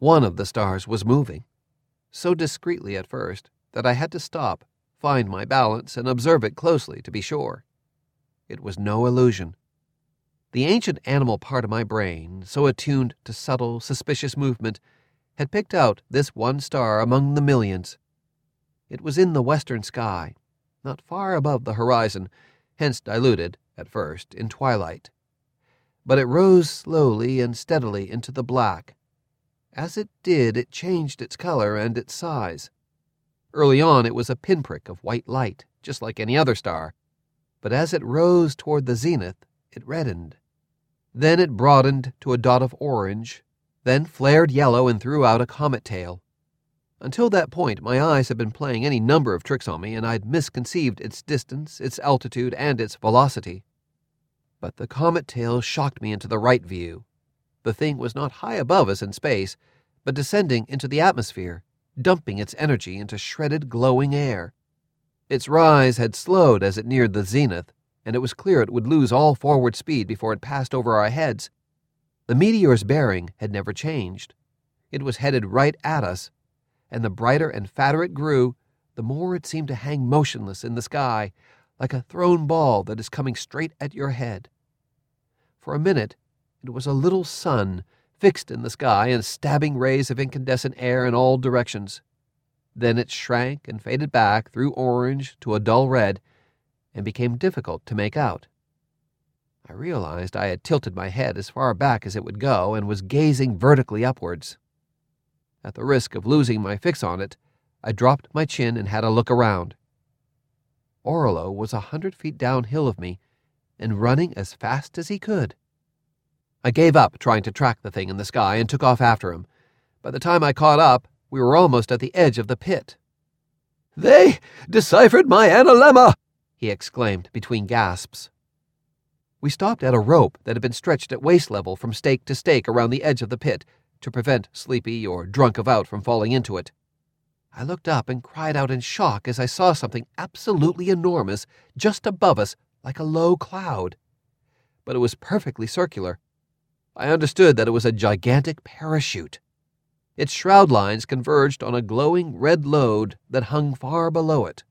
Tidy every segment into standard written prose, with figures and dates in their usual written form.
One of the stars was moving, so discreetly at first that I had to stop, find my balance, and observe it closely to be sure. It was no illusion. The ancient animal part of my brain, so attuned to subtle, suspicious movement, had picked out this one star among the millions. It was in the western sky, not far above the horizon, hence diluted, at first, in twilight. But it rose slowly and steadily into the black. As it did, it changed its color and its size. Early on, it was a pinprick of white light, just like any other star. But as it rose toward the zenith, it reddened. Then it broadened to a dot of orange, then flared yellow and threw out a comet tail. Until that point, my eyes had been playing any number of tricks on me, and I'd misconceived its distance, its altitude, and its velocity. But the comet tail shocked me into the right view. The thing was not high above us in space, but descending into the atmosphere, dumping its energy into shredded, glowing air. Its rise had slowed as it neared the zenith, and it was clear it would lose all forward speed before it passed over our heads. The meteor's bearing had never changed. It was headed right at us, and the brighter and fatter it grew, the more it seemed to hang motionless in the sky, like a thrown ball that is coming straight at your head. For a minute, it was a little sun, fixed in the sky and stabbing rays of incandescent air in all directions. Then it shrank and faded back through orange to a dull red, and became difficult to make out. I realized I had tilted my head as far back as it would go and was gazing vertically upwards. At the risk of losing my fix on it, I dropped my chin and had a look around. Orlo was 100 feet downhill of me and running as fast as he could. I gave up trying to track the thing in the sky and took off after him. By the time I caught up, we were almost at the edge of the pit. "They deciphered my analemma!" he exclaimed between gasps. We stopped at a rope that had been stretched at waist level from stake to stake around the edge of the pit to prevent Sleepy or Drunk of Out from falling into it. I looked up and cried out in shock as I saw something absolutely enormous just above us like a low cloud. But it was perfectly circular. I understood that it was a gigantic parachute. Its shroud lines converged on a glowing red load that hung far below it.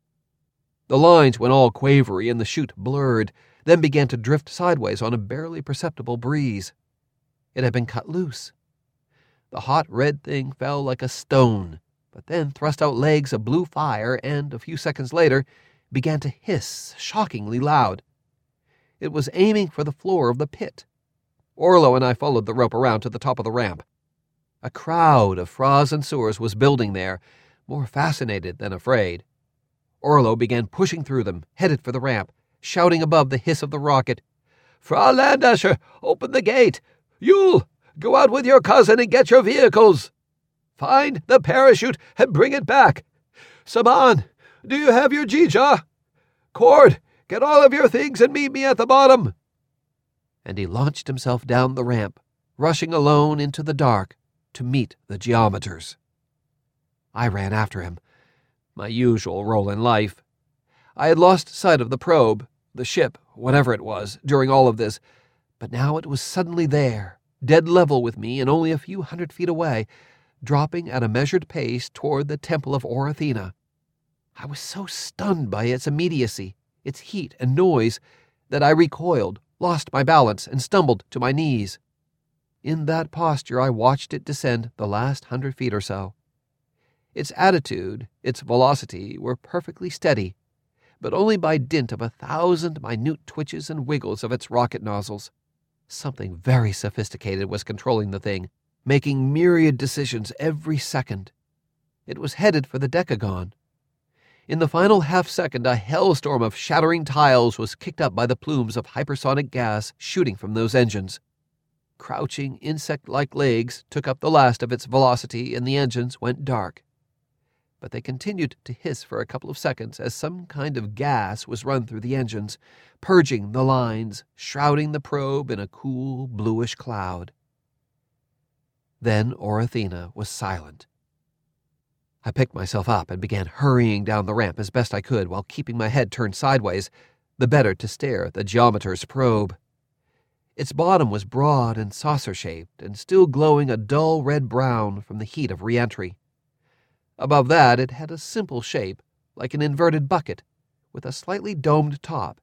The lines went all quavery and the chute blurred, then began to drift sideways on a barely perceptible breeze. It had been cut loose. The hot red thing fell like a stone, but then thrust out legs of blue fire and, a few seconds later, began to hiss shockingly loud. It was aiming for the floor of the pit. Orlo and I followed the rope around to the top of the ramp. A crowd of Fras and Sewers was building there, more fascinated than afraid. Orlo began pushing through them, headed for the ramp, shouting above the hiss of the rocket, "Frau Landasher, open the gate! Yule, go out with your cousin and get your vehicles! Find the parachute and bring it back! Saman, do you have your Jija? Cord, get all of your things and meet me at the bottom!" And he launched himself down the ramp, rushing alone into the dark to meet the geometers. I ran after him, my usual role in life. I had lost sight of the probe, the ship, whatever it was, during all of this, but now it was suddenly there, dead level with me and only a few 100 feet away, dropping at a measured pace toward the temple of Orathena. I was so stunned by its immediacy, its heat and noise, that I recoiled, lost my balance, and stumbled to my knees. In that posture I watched it descend the last 100 feet or so. Its attitude, its velocity were perfectly steady, but only by dint of 1,000 minute twitches and wiggles of its rocket nozzles. Something very sophisticated was controlling the thing, making myriad decisions every second. It was headed for the Decagon. In the final half-second, a hellstorm of shattering tiles was kicked up by the plumes of hypersonic gas shooting from those engines. Crouching, insect-like legs took up the last of its velocity, and the engines went dark. But they continued to hiss for a couple of seconds as some kind of gas was run through the engines, purging the lines, shrouding the probe in a cool, bluish cloud. Then Orathena was silent. I picked myself up and began hurrying down the ramp as best I could while keeping my head turned sideways, the better to stare at the geometer's probe. Its bottom was broad and saucer-shaped and still glowing a dull red-brown from the heat of re-entry. Above that it had a simple shape, like an inverted bucket, with a slightly domed top.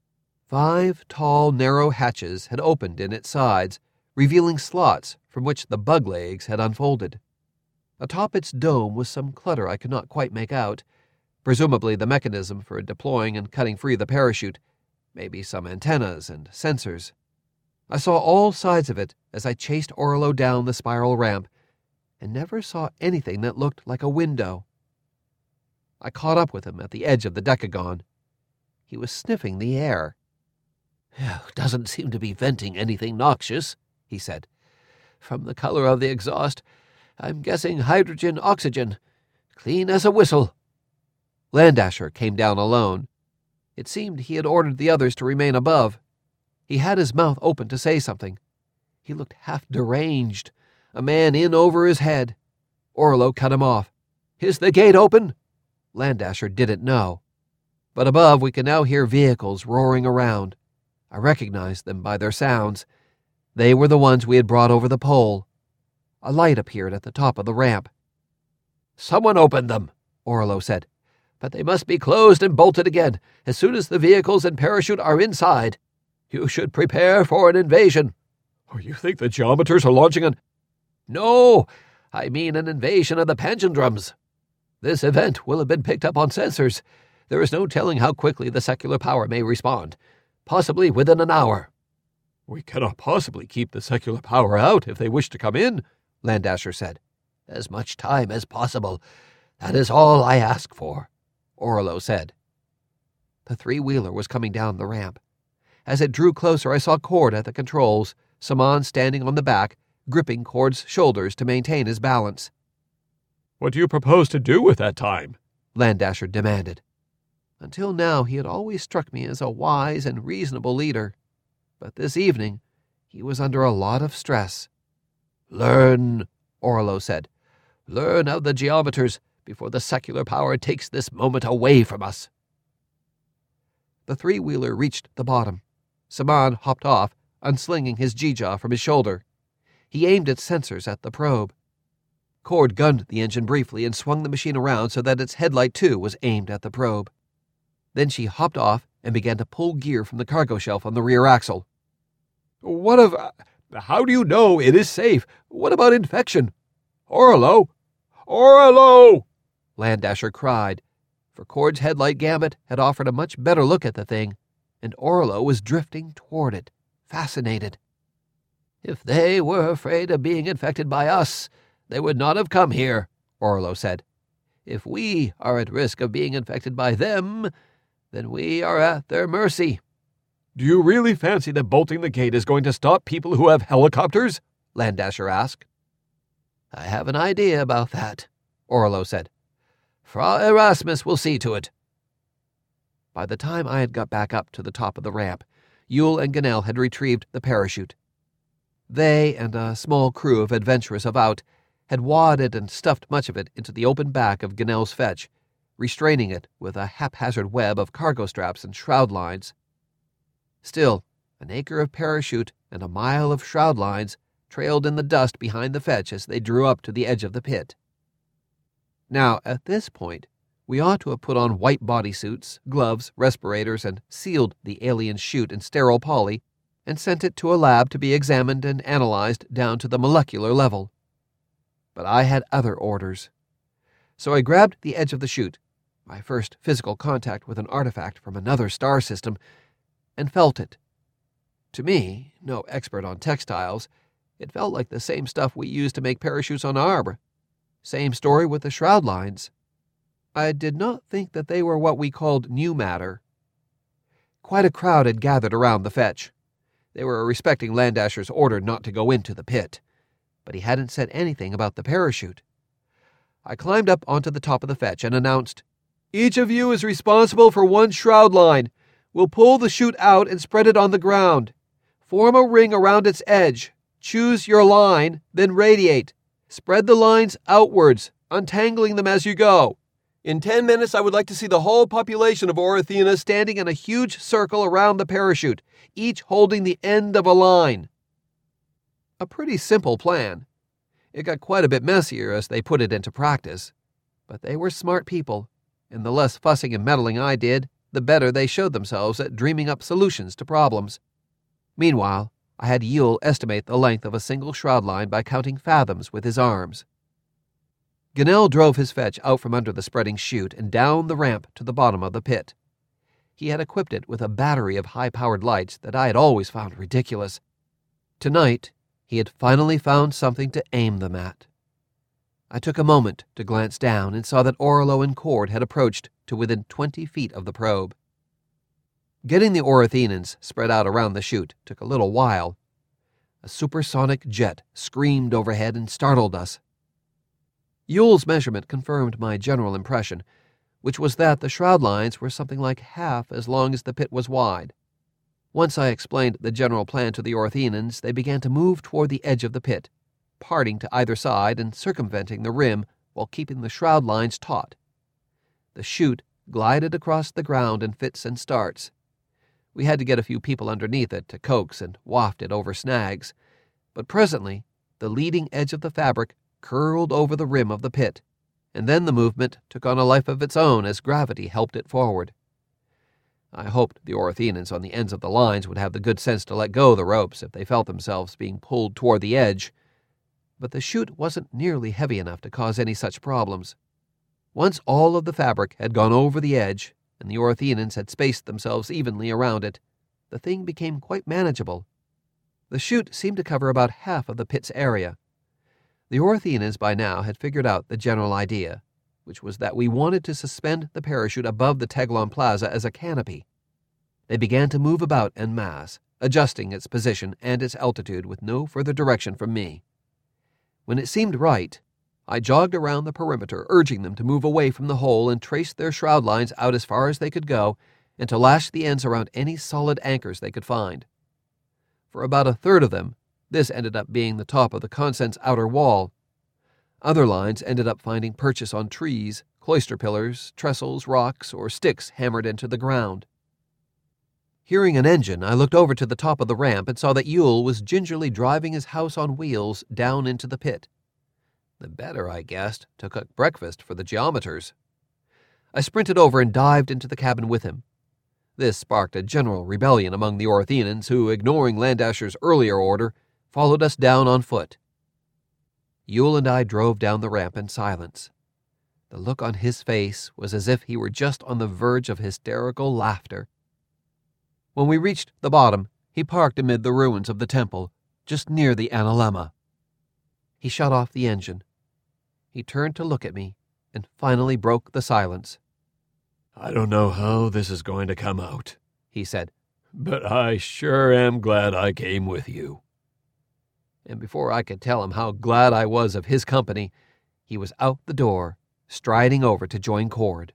5 tall, narrow hatches had opened in its sides, revealing slots from which the bug legs had unfolded. Atop its dome was some clutter I could not quite make out, presumably the mechanism for deploying and cutting free the parachute, maybe some antennas and sensors. I saw all sides of it as I chased Orlo down the spiral ramp, and never saw anything that looked like a window. I caught up with him at the edge of the decagon. He was sniffing the air. "Doesn't seem to be venting anything noxious," he said. "From the color of the exhaust, I'm guessing hydrogen-oxygen. Clean as a whistle." Landasher came down alone. It seemed he had ordered the others to remain above. He had his mouth open to say something. He looked half deranged, a man in over his head. Orlo cut him off. "Is the gate open?" Landasher didn't know. But above we could now hear vehicles roaring around. I recognized them by their sounds. They were the ones we had brought over the pole. A light appeared at the top of the ramp. "Someone opened them," Orlo said. "But they must be closed and bolted again as soon as the vehicles and parachute are inside. You should prepare for an invasion." "You think the geometers are launching an—" "No, I mean an invasion of the Pangendrums. This event will have been picked up on sensors. There is no telling how quickly the secular power may respond, possibly within an hour." "We cannot possibly keep the secular power out if they wish to come in," Landasher said. "As much time as possible. That is all I ask for," Orlo said. The three-wheeler was coming down the ramp. As it drew closer, I saw Cord at the controls, Saman standing on the back, gripping Cord's shoulders to maintain his balance. "What do you propose to do with that time?" Landasher demanded. Until now he had always struck me as a wise and reasonable leader, but this evening he was under a lot of stress. "Learn," Orlo said. "Learn of the geometers before the secular power takes this moment away from us." The three-wheeler reached the bottom. Saman hopped off, unslinging his G-jaw from his shoulder. He aimed its sensors at the probe. Cord gunned the engine briefly and swung the machine around so that its headlight, too, was aimed at the probe. Then she hopped off and began to pull gear from the cargo shelf on the rear axle. How do you know it is safe? What about infection? Orlo! Orlo! Landasher cried, for Cord's headlight gamut had offered a much better look at the thing, and Orlo was drifting toward it, fascinated. "If they were afraid of being infected by us, they would not have come here," Orlo said. "If we are at risk of being infected by them, then we are at their mercy." "Do you really fancy that bolting the gate is going to stop people who have helicopters?" Landasher asked. "I have an idea about that," Orlo said. "Fra Erasmus will see to it." By the time I had got back up to the top of the ramp, Yule and Gannell had retrieved the parachute. They and a small crew of adventurous about had wadded and stuffed much of it into the open back of Gannell's fetch, restraining it with a haphazard web of cargo straps and shroud lines. Still, an acre of parachute and a mile of shroud lines trailed in the dust behind the fetch as they drew up to the edge of the pit. Now, at this point, we ought to have put on white bodysuits, gloves, respirators, and sealed the alien chute in sterile poly and sent it to a lab to be examined and analyzed down to the molecular level. But I had other orders. So I grabbed the edge of the chute, my first physical contact with an artifact from another star system, and felt it. To me, no expert on textiles, it felt like the same stuff we used to make parachutes on Arbre. Same story with the shroud lines. I did not think that they were what we called new matter. Quite a crowd had gathered around the fetch. They were respecting Landasher's order not to go into the pit, but he hadn't said anything about the parachute. I climbed up onto the top of the fetch and announced, "Each of you is responsible for one shroud line. We'll pull the chute out and spread it on the ground. Form a ring around its edge. Choose your line, then radiate. Spread the lines outwards, untangling them as you go. In 10 minutes, I would like to see the whole population of Orithena standing in a huge circle around the parachute, each holding the end of a line. A pretty simple plan. It got quite a bit messier as they put it into practice. But they were smart people, and the less fussing and meddling I did, the better they showed themselves at dreaming up solutions to problems. Meanwhile, I had Yule estimate the length of a single shroud line by counting fathoms with his arms. Gannell drove his fetch out from under the spreading chute and down the ramp to the bottom of the pit. He had equipped it with a battery of high-powered lights that I had always found ridiculous. Tonight, he had finally found something to aim them at. I took a moment to glance down and saw that Orlo and Cord had approached to within 20 feet of the probe. Getting the Orithenans spread out around the chute took a little while. A supersonic jet screamed overhead and startled us. Yule's measurement confirmed my general impression, which was that the shroud lines were something like half as long as the pit was wide. Once I explained the general plan to the Orthenans, they began to move toward the edge of the pit, parting to either side and circumventing the rim while keeping the shroud lines taut. The chute glided across the ground in fits and starts. We had to get a few people underneath it to coax and waft it over snags, but presently the leading edge of the fabric curled over the rim of the pit, and then the movement took on a life of its own as gravity helped it forward. I hoped the Orthenans on the ends of the lines would have the good sense to let go the ropes if they felt themselves being pulled toward the edge, but the chute wasn't nearly heavy enough to cause any such problems. Once all of the fabric had gone over the edge, and the Orthenans had spaced themselves evenly around it, the thing became quite manageable. The chute seemed to cover about half of the pit's area. The Orthenans by now had figured out the general idea, which was that we wanted to suspend the parachute above the Teglon Plaza as a canopy. They began to move about en masse, adjusting its position and its altitude with no further direction from me. When it seemed right, I jogged around the perimeter, urging them to move away from the hole and trace their shroud lines out as far as they could go and to lash the ends around any solid anchors they could find. For about a third of them, this ended up being the top of the Consens outer wall. Other lines ended up finding purchase on trees, cloister pillars, trestles, rocks, or sticks hammered into the ground. Hearing an engine, I looked over to the top of the ramp and saw that Yule was gingerly driving his house on wheels down into the pit. The better, I guessed, to cook breakfast for the geometers. I sprinted over and dived into the cabin with him. This sparked a general rebellion among the Orthenans who, ignoring Landasher's earlier order, followed us down on foot. Yule and I drove down the ramp in silence. The look on his face was as if he were just on the verge of hysterical laughter. When we reached the bottom, he parked amid the ruins of the temple, just near the analemma. He shut off the engine. He turned to look at me and finally broke the silence. "I don't know how this is going to come out," he said, "but I sure am glad I came with you." And before I could tell him how glad I was of his company, he was out the door, striding over to join Cord.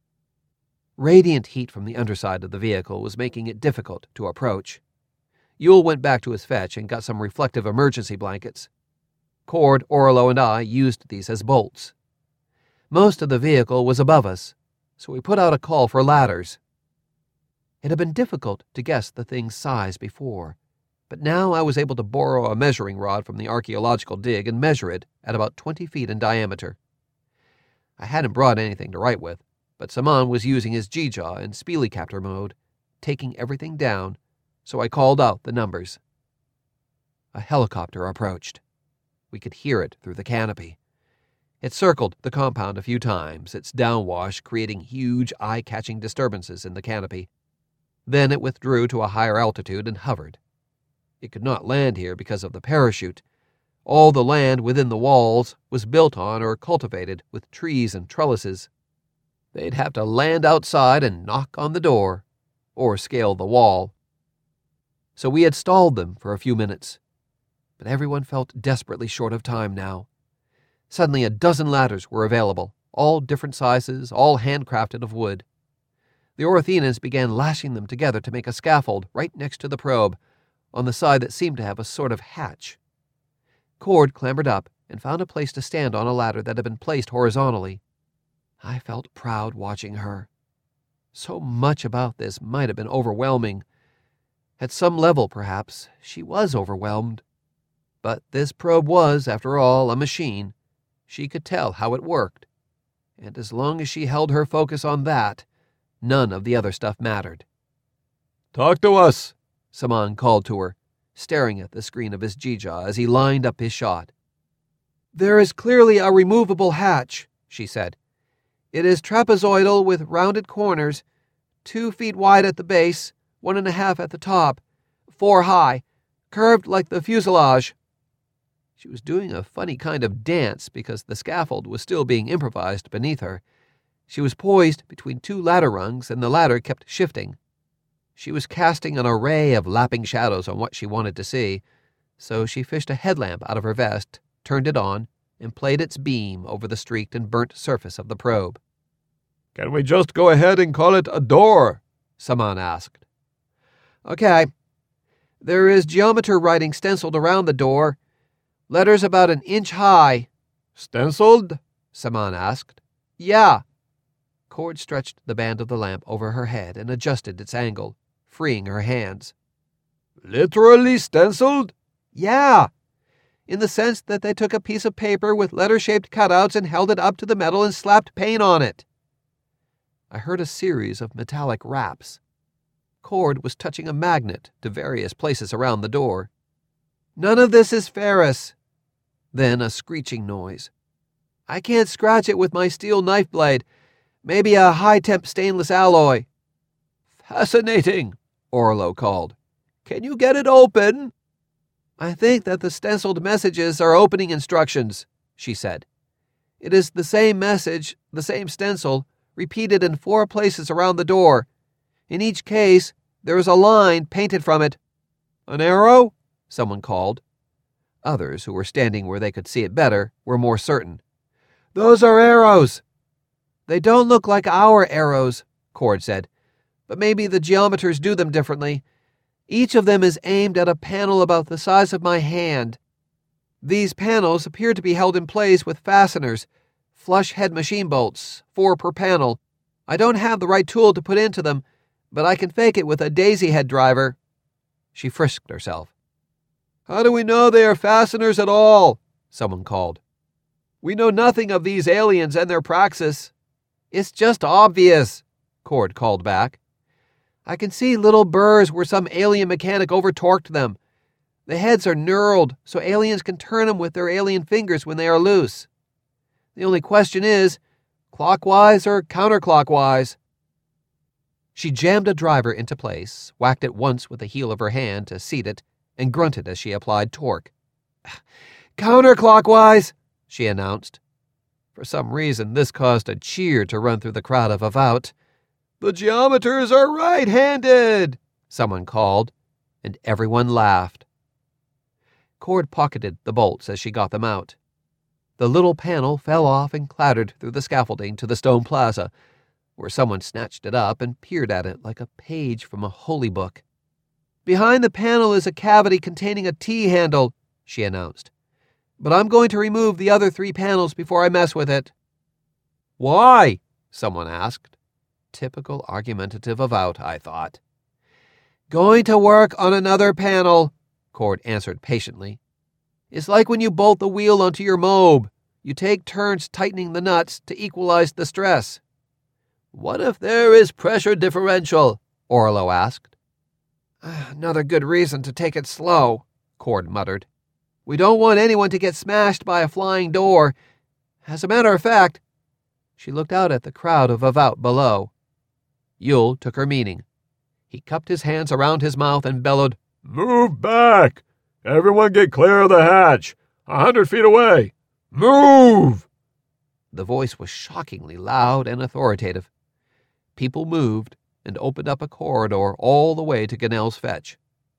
Radiant heat from the underside of the vehicle was making it difficult to approach. Yule went back to his fetch and got some reflective emergency blankets. Cord, Orlo, and I used these as bolts. Most of the vehicle was above us, so we put out a call for ladders. It had been difficult to guess the thing's size before, but now I was able to borrow a measuring rod from the archaeological dig and measure it at about 20 feet in diameter. I hadn't brought anything to write with, but Saman was using his G-Jaw in Spielecaptor mode, taking everything down, so I called out the numbers. A helicopter approached. We could hear it through the canopy. It circled the compound a few times, its downwash creating huge eye-catching disturbances in the canopy. Then it withdrew to a higher altitude and hovered. It could not land here because of the parachute. All the land within the walls was built on or cultivated with trees and trellises. They'd have to land outside and knock on the door, or scale the wall. So we had stalled them for a few minutes, but everyone felt desperately short of time now. Suddenly a dozen ladders were available, all different sizes, all handcrafted of wood. The Orthenans began lashing them together to make a scaffold right next to the probe, on the side that seemed to have a sort of hatch. Cord clambered up and found a place to stand on a ladder that had been placed horizontally. I felt proud watching her. So much about this might have been overwhelming. At some level, perhaps, she was overwhelmed. But this probe was, after all, a machine. She could tell how it worked. And as long as she held her focus on that, none of the other stuff mattered. "Talk to us," Saman called to her, staring at the screen of his Jija as he lined up his shot. "There is clearly a removable hatch," she said. "It is trapezoidal with rounded corners, 2 feet wide at the base, 1.5 at the top, 4 high, curved like the fuselage." She was doing a funny kind of dance because the scaffold was still being improvised beneath her. She was poised between 2 ladder rungs, and the ladder kept shifting. She was casting an array of lapping shadows on what she wanted to see, so she fished a headlamp out of her vest, turned it on, and played its beam over the streaked and burnt surface of the probe. "Can we just go ahead and call it a door?" Saman asked. "Okay. There is geometer writing stenciled around the door, letters about 1 inch high." "Stenciled?" Saman asked. "Yeah." Cord stretched the band of the lamp over her head and adjusted its angle, freeing her hands. "Literally stenciled?" "Yeah. In the sense that they took a piece of paper with letter-shaped cutouts and held it up to the metal and slapped paint on it." I heard a series of metallic raps. Cord was touching a magnet to various places around the door. "None of this is ferrous." Then a screeching noise. "I can't scratch it with my steel knife blade. Maybe a high-temp stainless alloy." "Fascinating," Orlo called. "Can you get it open?" "I think that the stenciled messages are opening instructions," she said. "It is the same message, the same stencil, repeated in 4 places around the door. In each case, there is a line painted from it." "An arrow?" someone called. Others, who were standing where they could see it better, were more certain. "Those are arrows." "They don't look like our arrows," Cord said, "but maybe the geometers do them differently. Each of them is aimed at a panel about the size of my hand. These panels appear to be held in place with fasteners, flush head machine bolts, 4 per panel. I don't have the right tool to put into them, but I can fake it with a daisy head driver." She frisked herself. "How do we know they are fasteners at all?" someone called. "We know nothing of these aliens and their praxis." "It's just obvious," Cord called back. "I can see little burrs where some alien mechanic over-torqued them. The heads are knurled, so aliens can turn them with their alien fingers when they are loose. The only question is, clockwise or counterclockwise?" She jammed a driver into place, whacked it once with the heel of her hand to seat it, and grunted as she applied torque. "Counterclockwise," she announced. For some reason, this caused a cheer to run through the crowd of Avaut. "The geometers are right-handed," someone called, and everyone laughed. Cord pocketed the bolts as she got them out. The little panel fell off and clattered through the scaffolding to the stone plaza, where someone snatched it up and peered at it like a page from a holy book. "Behind the panel is a cavity containing a T-handle," she announced. "But I'm going to remove the other 3 panels before I mess with it." "Why?" someone asked. Typical argumentative Avaut, I thought. "Going to work on another panel," Cord answered patiently. "It's like when you bolt the wheel onto your mobe. You take turns tightening the nuts to equalize the stress." "What if there is pressure differential?" Orlo asked. "Another good reason to take it slow," Cord muttered. "We don't want anyone to get smashed by a flying door. As a matter of fact," she looked out at the crowd of Avaut below. Yul took her meaning. He cupped his hands around his mouth and bellowed, "Move back! Everyone get clear of the hatch! 100 feet away! Move!" The voice was shockingly loud and authoritative. People moved and opened up a corridor all the way to Ganell's Fetch.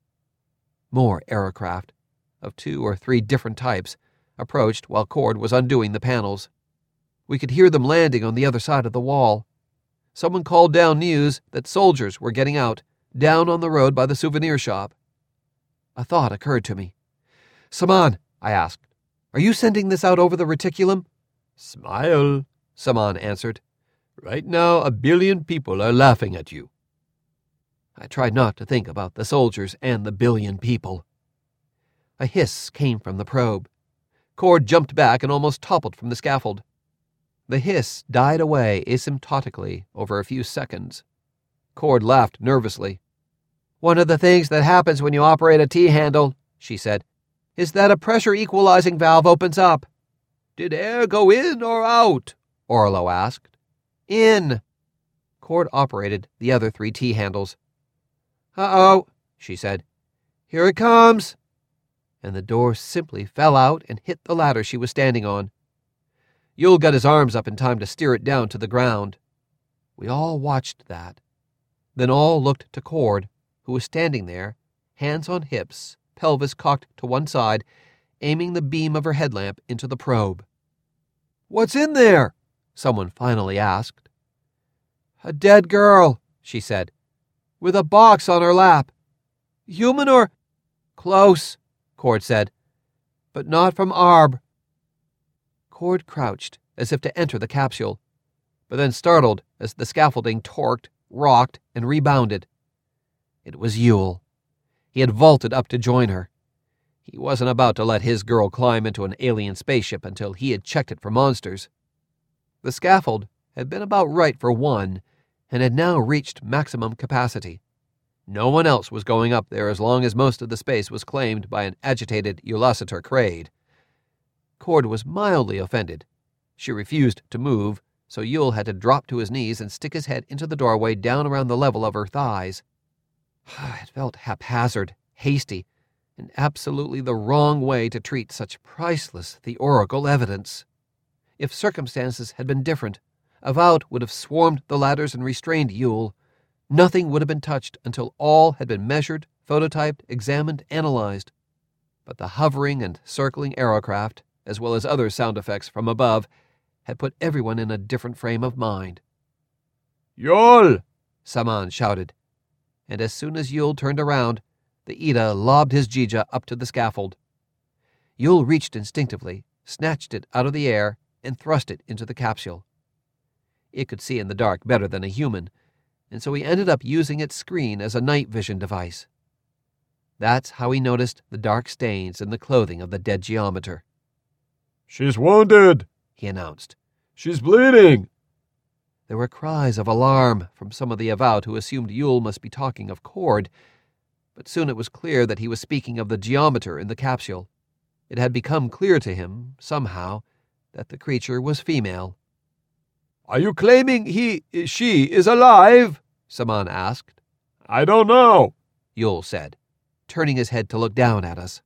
More aerocraft, of 2 or 3 different types, approached while Cord was undoing the panels. We could hear them landing on the other side of the wall. Someone called down news that soldiers were getting out, down on the road by the souvenir shop. A thought occurred to me. "Saman," I asked, "are you sending this out over the reticulum?" "Smile," Saman answered. Right now, 1 billion people are laughing at you." I tried not to think about the soldiers and the 1 billion people. A hiss came from the probe. Cord jumped back and almost toppled from the scaffold. The hiss died away asymptotically over a few seconds. Cord laughed nervously. "One of the things that happens when you operate a T-handle," she said, "is that a pressure equalizing valve opens up." "Did air go in or out?" Orlo asked. "In." Cord operated the other 3 T-handles. "Uh-oh," she said. "Here it comes." And the door simply fell out and hit the ladder she was standing on. Yul got his arms up in time to steer it down to the ground. We all watched that. Then all looked to Cord, who was standing there, hands on hips, pelvis cocked to one side, aiming the beam of her headlamp into the probe. "What's in there?" someone finally asked. "A dead girl," she said, "with a box on her lap. Human or—" "Close," Cord said, "but not from Arb." Cord crouched as if to enter the capsule, but then startled as the scaffolding torqued, rocked, and rebounded. It was Yul. He had vaulted up to join her. He wasn't about to let his girl climb into an alien spaceship until he had checked it for monsters. The scaffold had been about right for one, and had now reached maximum capacity. No one else was going up there as long as most of the space was claimed by an agitated Eulocitor Kraid. Cord was mildly offended. She refused to move, so Yul had to drop to his knees and stick his head into the doorway down around the level of her thighs. It felt haphazard, hasty, and absolutely the wrong way to treat such priceless theorical evidence. If circumstances had been different, Avowed would have swarmed the ladders and restrained Yul. Nothing would have been touched until all had been measured, phototyped, examined, analyzed. But the hovering and circling aerocraft, as well as other sound effects from above, had put everyone in a different frame of mind. "Yul!" Saman shouted, and as soon as Yul turned around, the Ida lobbed his Jija up to the scaffold. Yul reached instinctively, snatched it out of the air, and thrust it into the capsule. It could see in the dark better than a human, and so he ended up using its screen as a night vision device. That's how he noticed the dark stains in the clothing of the dead geometer. "She's wounded," he announced. "She's bleeding." There were cries of alarm from some of the Avowed who assumed Yul must be talking of Cord, but soon it was clear that he was speaking of the geometer in the capsule. It had become clear to him, somehow, that the creature was female. "Are you claiming she is alive?" Saman asked. "I don't know," Yul said, turning his head to look down at us.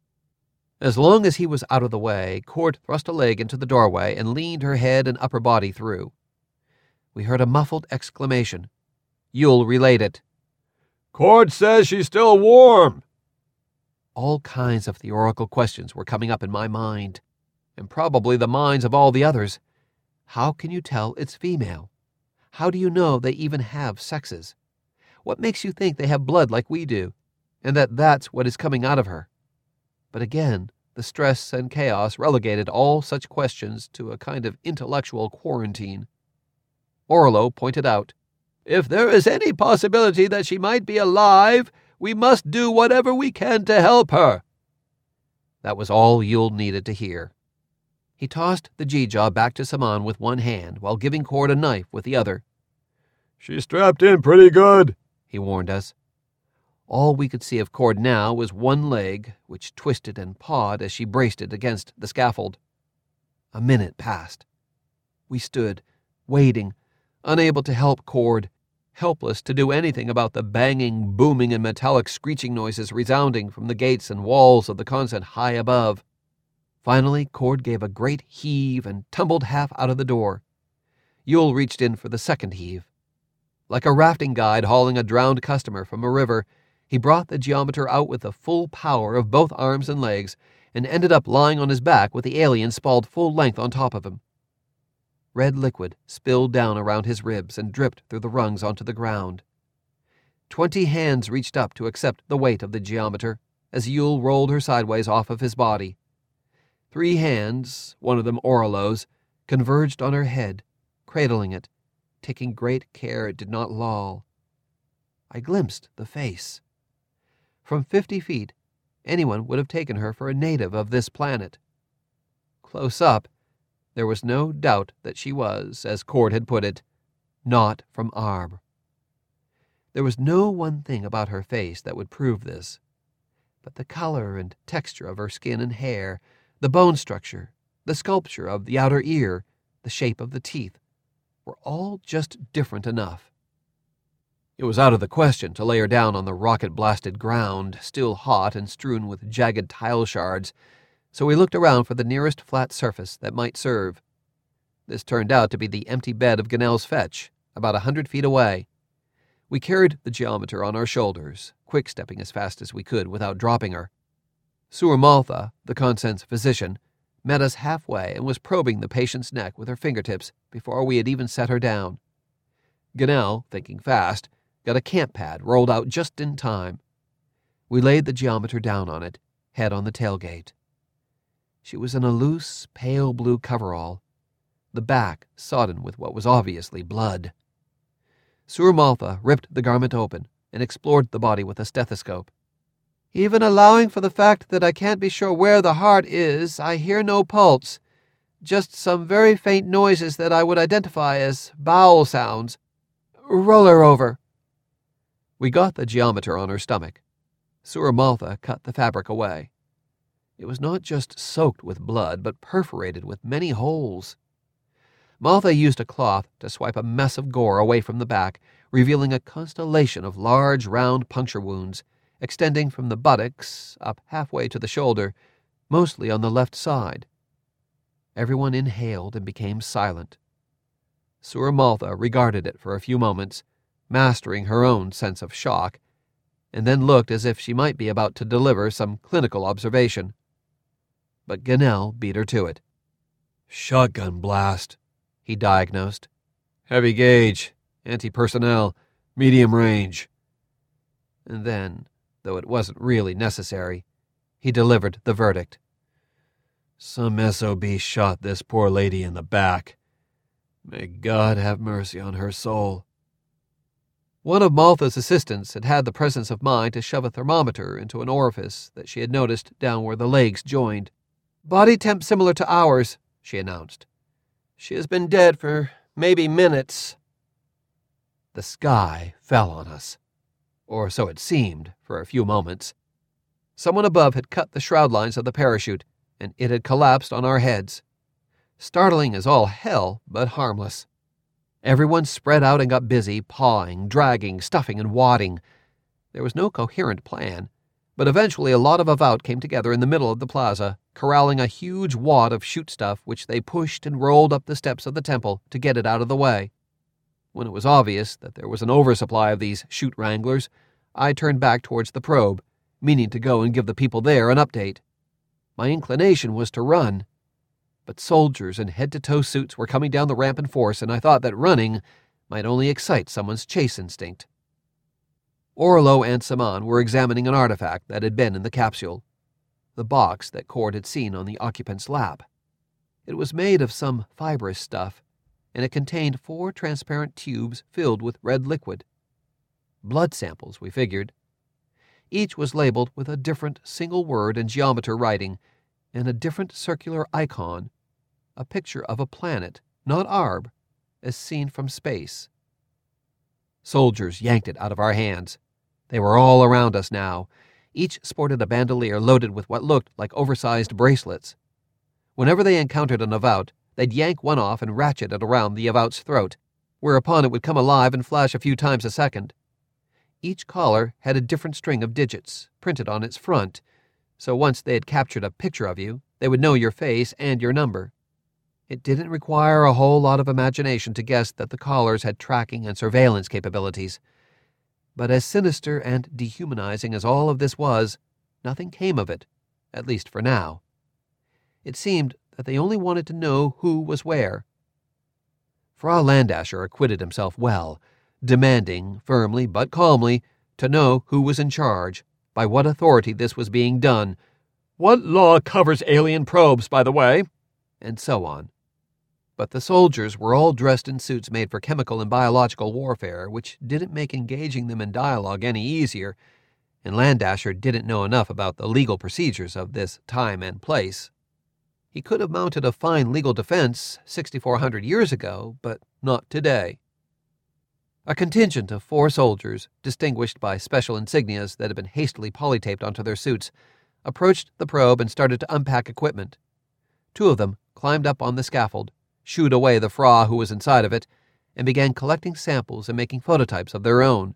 As long as he was out of the way, Cord thrust a leg into the doorway and leaned her head and upper body through. We heard a muffled exclamation. Yul relayed it. "Cord says she's still warm." All kinds of theorical questions were coming up in my mind, and probably the minds of all the others. How can you tell it's female? How do you know they even have sexes? What makes you think they have blood like we do, and that that's what is coming out of her? But again, the stress and chaos relegated all such questions to a kind of intellectual quarantine. Orlo pointed out, "If there is any possibility that she might be alive, we must do whatever we can to help her." That was all Yul needed to hear. He tossed the G-Jaw back to Saman with one hand while giving Cord a knife with the other. "She's strapped in pretty good," he warned us. All we could see of Cord now was one leg, which twisted and pawed as she braced it against the scaffold. A minute passed. We stood, waiting, unable to help Cord, helpless to do anything about the banging, booming, and metallic screeching noises resounding from the gates and walls of the convent high above. Finally, Cord gave a great heave and tumbled half out of the door. Yul reached in for the second heave. Like a rafting guide hauling a drowned customer from a river, he brought the geometer out with the full power of both arms and legs and ended up lying on his back with the alien sprawled full length on top of him. Red liquid spilled down around his ribs and dripped through the rungs onto the ground. 20 hands reached up to accept the weight of the geometer as Yul rolled her sideways off of his body. 3 hands, one of them Orlo's, converged on her head, cradling it, taking great care it did not loll. I glimpsed the face. From 50 feet, anyone would have taken her for a native of this planet. Close up, there was no doubt that she was, as Cord had put it, not from Arb. There was no one thing about her face that would prove this, but the color and texture of her skin and hair, the bone structure, the sculpture of the outer ear, the shape of the teeth, were all just different enough. It was out of the question to lay her down on the rocket-blasted ground, still hot and strewn with jagged tile shards, so we looked around for the nearest flat surface that might serve. This turned out to be the empty bed of Gannell's Fetch, about 100 feet away. We carried the geometer on our shoulders, quick-stepping as fast as we could without dropping her. Suor Maltha, the Consens physician, met us halfway and was probing the patient's neck with her fingertips before we had even set her down. Gannell, thinking fast, got a camp pad rolled out just in time. We laid the geometer down on it, head on the tailgate. She was in a loose, pale blue coverall, the back sodden with what was obviously blood. Suor Maltha ripped the garment open and explored the body with a stethoscope. "Even allowing for the fact that I can't be sure where the heart is, I hear no pulse, just some very faint noises that I would identify as bowel sounds. Roll her over." We got the geometer on her stomach. Suor Maltha cut the fabric away. It was not just soaked with blood, but perforated with many holes. Maltha used a cloth to swipe a mess of gore away from the back, revealing a constellation of large, round puncture wounds, extending from the buttocks up halfway to the shoulder, mostly on the left side. Everyone inhaled and became silent. Suor Maltha regarded it for a few moments, mastering her own sense of shock, and then looked as if she might be about to deliver some clinical observation. But Gannell beat her to it. "Shotgun blast," he diagnosed. "Heavy gauge, anti-personnel, medium range." And then, though it wasn't really necessary, he delivered the verdict. "Some SOB shot this poor lady in the back. May God have mercy on her soul." One of Maltha's assistants had had the presence of mind to shove a thermometer into an orifice that she had noticed down where the legs joined. "Body temp similar to ours," she announced. "She has been dead for maybe minutes." The sky fell on us, or so it seemed for a few moments. Someone above had cut the shroud lines of the parachute, and it had collapsed on our heads. Startling as all hell, but harmless. Everyone spread out and got busy, pawing, dragging, stuffing, and wadding. There was no coherent plan, but eventually a lot of Avaut came together in the middle of the plaza, corralling a huge wad of shoot stuff which they pushed and rolled up the steps of the temple to get it out of the way. When it was obvious that there was an oversupply of these shoot wranglers, I turned back towards the probe, meaning to go and give the people there an update. My inclination was to run, but soldiers in head-to-toe suits were coming down the ramp in force, and I thought that running might only excite someone's chase instinct. Orlo and Saman were examining an artifact that had been in the capsule, the box that Cord had seen on the occupant's lap. It was made of some fibrous stuff, and it contained 4 transparent tubes filled with red liquid. Blood samples, we figured. Each was labeled with a different single word and geometer writing, and a different circular icon, a picture of a planet, not Arb, as seen from space. Soldiers yanked it out of our hands. They were all around us now. Each sported a bandolier loaded with what looked like oversized bracelets. Whenever they encountered an Avaut, they'd yank one off and ratchet it around the Avaut's throat, whereupon it would come alive and flash a few times a second. Each collar had a different string of digits printed on its front, so once they had captured a picture of you, they would know your face and your number. It didn't require a whole lot of imagination to guess that the collars had tracking and surveillance capabilities. But as sinister and dehumanizing as all of this was, nothing came of it, at least for now. It seemed that they only wanted to know who was where. Fra Landasher acquitted himself well, demanding, firmly but calmly, to know who was in charge, by what authority this was being done, what law covers alien probes, by the way, and so on. But the soldiers were all dressed in suits made for chemical and biological warfare, which didn't make engaging them in dialogue any easier, and Landasher didn't know enough about the legal procedures of this time and place. He could have mounted a fine legal defense 6,400 years ago, but not today. A contingent of 4 soldiers, distinguished by special insignias that had been hastily polytaped onto their suits, approached the probe and started to unpack equipment. 2 of them climbed up on the scaffold, shooed away the Fra who was inside of it, and began collecting samples and making phototypes of their own.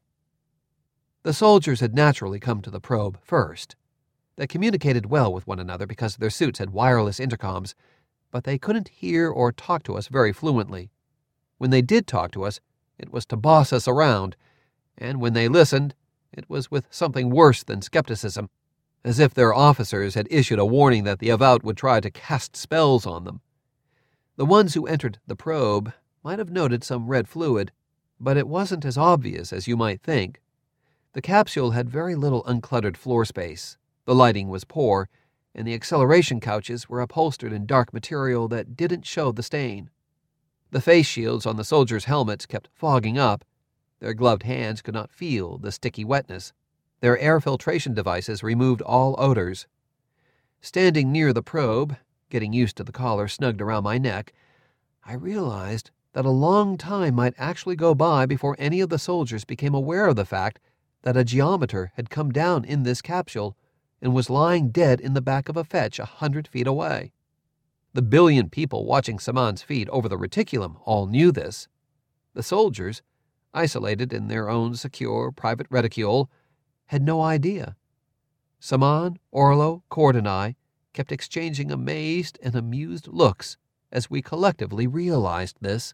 The soldiers had naturally come to the probe first. They communicated well with one another because their suits had wireless intercoms, but they couldn't hear or talk to us very fluently. When they did talk to us, it was to boss us around, and when they listened, it was with something worse than skepticism, as if their officers had issued a warning that the Avaut would try to cast spells on them. The ones who entered the probe might have noted some red fluid, but it wasn't as obvious as you might think. The capsule had very little uncluttered floor space, the lighting was poor, and the acceleration couches were upholstered in dark material that didn't show the stain. The face shields on the soldiers' helmets kept fogging up. Their gloved hands could not feel the sticky wetness. Their air filtration devices removed all odors. Standing near the probe, getting used to the collar snugged around my neck, I realized that a long time might actually go by before any of the soldiers became aware of the fact that a geometer had come down in this capsule and was lying dead in the back of a fetch 100 feet away. The billion people watching Saman's feed over the reticulum all knew this. The soldiers, isolated in their own secure private reticule, had no idea. Saman, Orlo, Cord, and I kept exchanging amazed and amused looks as we collectively realized this.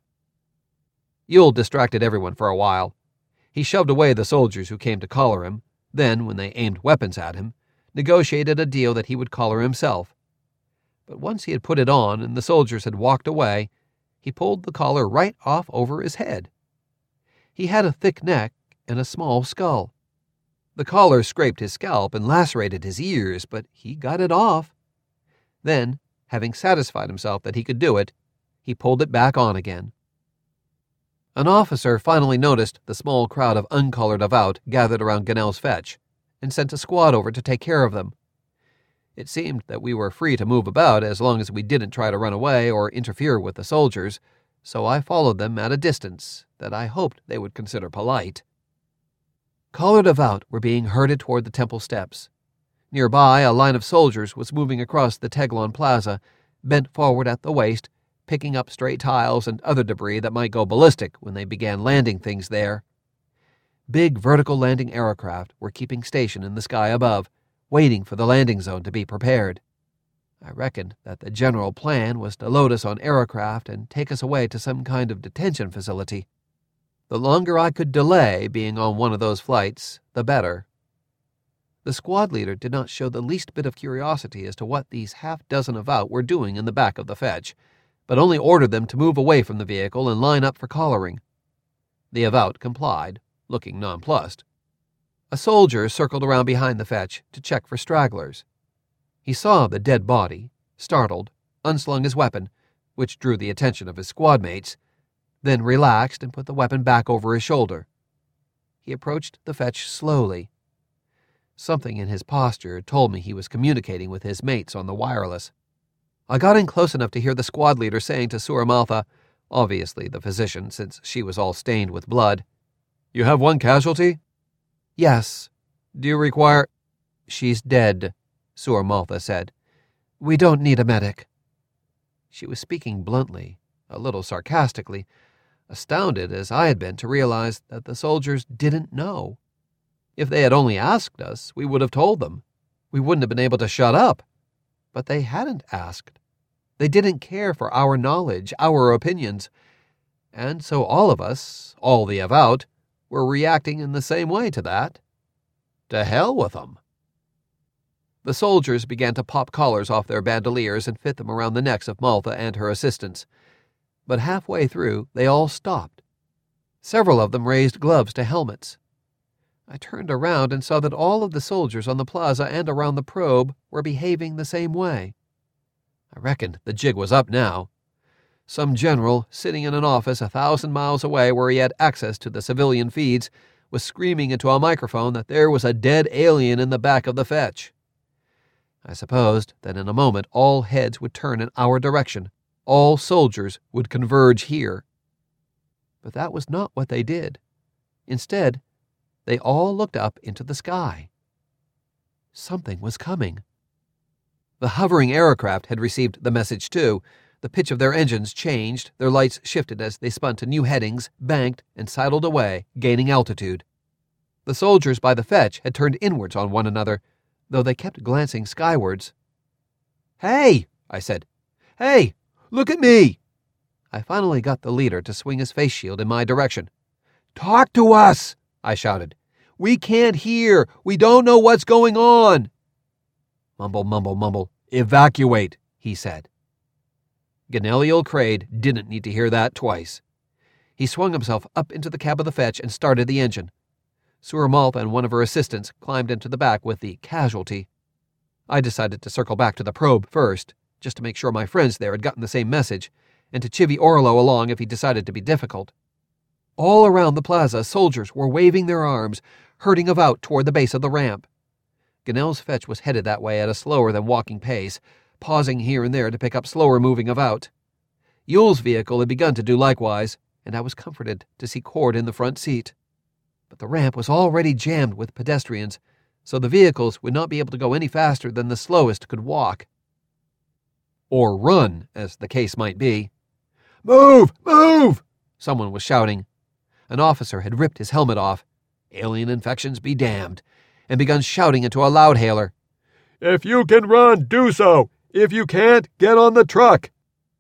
Yule distracted everyone for a while. He shoved away the soldiers who came to collar him, then, when they aimed weapons at him, negotiated a deal that he would collar himself. But once he had put it on and the soldiers had walked away, he pulled the collar right off over his head. He had a thick neck and a small skull. The collar scraped his scalp and lacerated his ears, but he got it off. Then, having satisfied himself that he could do it, he pulled it back on again. An officer finally noticed the small crowd of uncollared Avaut gathered around Ganel's fetch, and sent a squad over to take care of them. It seemed that we were free to move about as long as we didn't try to run away or interfere with the soldiers, so I followed them at a distance that I hoped they would consider polite. Collared Avaut were being herded toward the temple steps. Nearby, a line of soldiers was moving across the Teglon Plaza, bent forward at the waist, picking up stray tiles and other debris that might go ballistic when they began landing things there. Big vertical landing aircraft were keeping station in the sky above, waiting for the landing zone to be prepared. I reckoned that the general plan was to load us on aircraft and take us away to some kind of detention facility. The longer I could delay being on one of those flights, the better. The squad leader did not show the least bit of curiosity as to what these half-dozen Avaut were doing in the back of the fetch, but only ordered them to move away from the vehicle and line up for collaring. The Avaut complied, looking nonplussed. A soldier circled around behind the fetch to check for stragglers. He saw the dead body, startled, unslung his weapon, which drew the attention of his squad mates, then relaxed and put the weapon back over his shoulder. He approached the fetch slowly. Something in his posture told me he was communicating with his mates on the wireless. I got in close enough to hear the squad leader saying to Suramaltha, obviously the physician since she was all stained with blood, "You have one casualty?" "Yes." "Do you require—" "She's dead," Suramaltha said. "We don't need a medic." She was speaking bluntly, a little sarcastically, astounded as I had been to realize that the soldiers didn't know. If they had only asked us, we would have told them. We wouldn't have been able to shut up. But they hadn't asked. They didn't care for our knowledge, our opinions. And so all of us, all the Avaut, were reacting in the same way to that. To hell with them. The soldiers began to pop collars off their bandoliers and fit them around the necks of Maltha and her assistants. But halfway through, they all stopped. Several of them raised gloves to helmets. I turned around and saw that all of the soldiers on the plaza and around the probe were behaving the same way. I reckoned the jig was up now. Some general, sitting in an office 1,000 miles away where he had access to the civilian feeds, was screaming into a microphone that there was a dead alien in the back of the fetch. I supposed that in a moment all heads would turn in our direction. All soldiers would converge here. But that was not what they did. Instead, they all looked up into the sky. Something was coming. The hovering aircraft had received the message too. The pitch of their engines changed, their lights shifted as they spun to new headings, banked, and sidled away, gaining altitude. The soldiers by the fetch had turned inwards on one another, though they kept glancing skywards. "Hey!" I said. "Hey! Look at me!" I finally got the leader to swing his face shield in my direction. "Talk to us!" I shouted. "We can't hear! We don't know what's going on!" "Mumble, mumble, mumble. Evacuate," he said. Gamaliel Crade didn't need to hear that twice. He swung himself up into the cab of the fetch and started the engine. Sur Malta and one of her assistants climbed into the back with the casualty. I decided to circle back to the probe first, just to make sure my friends there had gotten the same message, and to chivvy Orlo along if he decided to be difficult. All around the plaza, soldiers were waving their arms, herding about toward the base of the ramp. Gunnell's fetch was headed that way at a slower than walking pace, pausing here and there to pick up slower moving about. Yule's vehicle had begun to do likewise, and I was comforted to see Cord in the front seat. But the ramp was already jammed with pedestrians, so the vehicles would not be able to go any faster than the slowest could walk. Or run, as the case might be. "Move! Move!" someone was shouting. An officer had ripped his helmet off, alien infections be damned, and begun shouting into a loudhailer. "If you can run, do so. If you can't, get on the truck."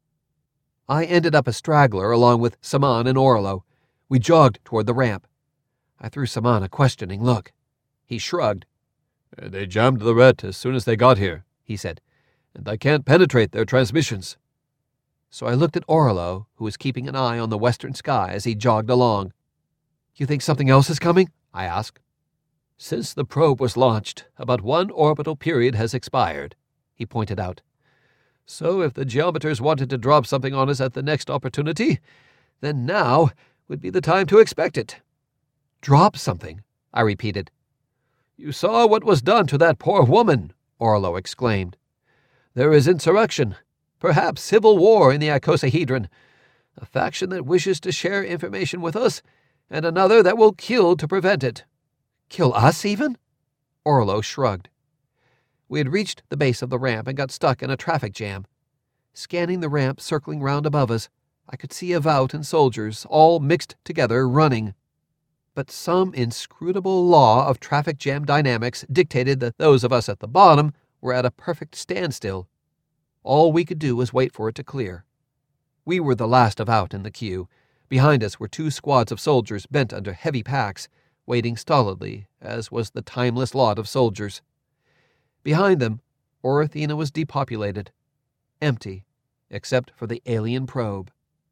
I ended up a straggler along with Saman and Orlo. We jogged toward the ramp. I threw Saman a questioning look. He shrugged. "They jammed the Ret as soon as they got here," he said, "and I can't penetrate their transmissions." So I looked at Orlo, who was keeping an eye on the western sky as he jogged along. "You think something else is coming?" I asked. "Since the probe was launched, about one orbital period has expired," he pointed out. "So if the geometers wanted to drop something on us at the next opportunity, then now would be the time to expect it." "Drop something?" I repeated. "You saw what was done to that poor woman," Orlo exclaimed. "There is insurrection, perhaps civil war in the icosahedron, a faction that wishes to share information with us, and another that will kill to prevent it." "Kill us, even?" Orlo shrugged. We had reached the base of the ramp and got stuck in a traffic jam. Scanning the ramp circling round above us, I could see Avout and soldiers, all mixed together, running. But some inscrutable law of traffic jam dynamics dictated that those of us at the bottom were at a perfect standstill. All we could do was wait for it to clear. We were the last Avout in the queue. Behind us were two squads of soldiers bent under heavy packs, waiting stolidly, as was the timeless lot of soldiers. Behind them, Orithina was depopulated, empty, except for the alien probe.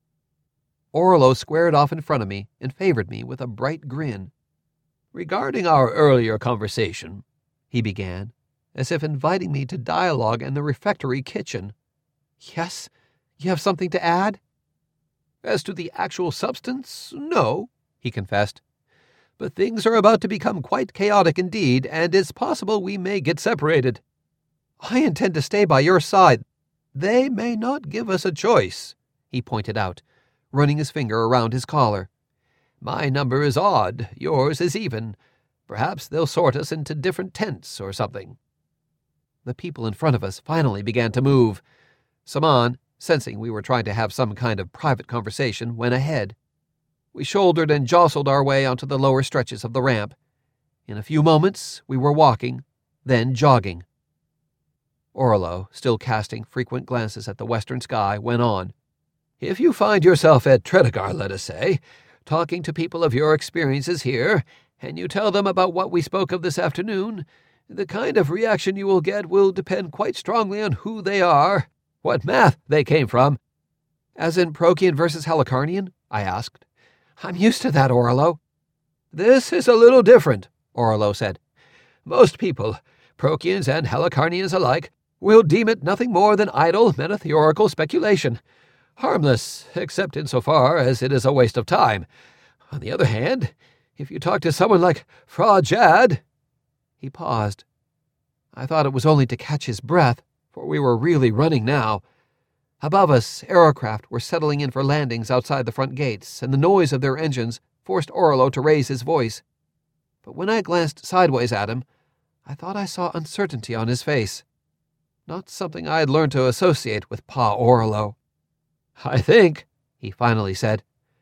Orlo squared off in front of me and favored me with a bright grin. "Regarding our earlier conversation," he began, as if inviting me to dialogue in the refectory kitchen. "Yes? You have something to add?" "As to the actual substance, no," he confessed. "But things are about to become quite chaotic indeed, and it's possible we may get separated." "I intend to stay by your side." "They may not give us a choice," he pointed out, running his finger around his collar. "My number is odd, yours is even. Perhaps they'll sort us into different tents or something." The people in front of us finally began to move. Saman, sensing we were trying to have some kind of private conversation, went ahead. We shouldered and jostled our way onto the lower stretches of the ramp. In a few moments, we were walking, then jogging. Orlo, still casting frequent glances at the western sky, went on. "If you find yourself at Tredegar, let us say, talking to people of your experiences here, and you tell them about what we spoke of this afternoon, the kind of reaction you will get will depend quite strongly on who they are, what math they came from." "As in Procyon versus Helicarnian?" I asked. "I'm used to that, Orlo." "This is a little different," Orlo said. "Most people, Procyans and Helicarnians alike, will deem it nothing more than idle metatheorical speculation. harmless, except insofar as it is a waste of time. On the other hand, if you talk to someone like Fra Jad—" He paused. I thought it was only to catch his breath, for we were really running now. Above us, aerocraft were settling in for landings outside the front gates, and the noise of their engines forced Orlo to raise his voice. But when I glanced sideways at him, I thought I saw uncertainty on his face. Not something I had learned to associate with Pa Orlo. "I think," he finally said,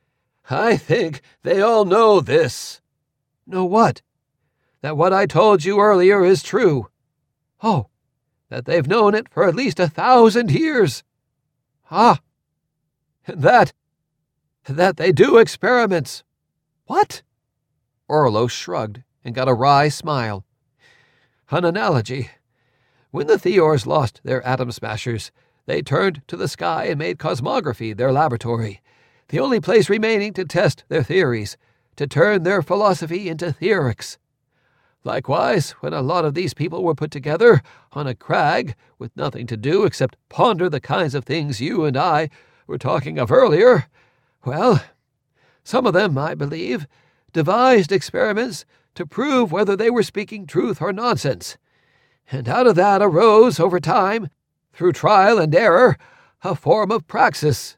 "I think they all know this." "Know what?" "That what I told you earlier is true." "Oh." "That they've known it for at least 1,000 years." "Ah." "And that they do experiments." "What?" Orlo shrugged and got a wry smile. "An analogy. When the Theors lost their atom smashers, they turned to the sky and made cosmography their laboratory, the only place remaining to test their theories, to turn their philosophy into theorics. Likewise, when a lot of these people were put together on a crag with nothing to do except ponder the kinds of things you and I were talking of earlier, well, some of them, I believe, devised experiments to prove whether they were speaking truth or nonsense. And out of that arose, over time, through trial and error, a form of praxis."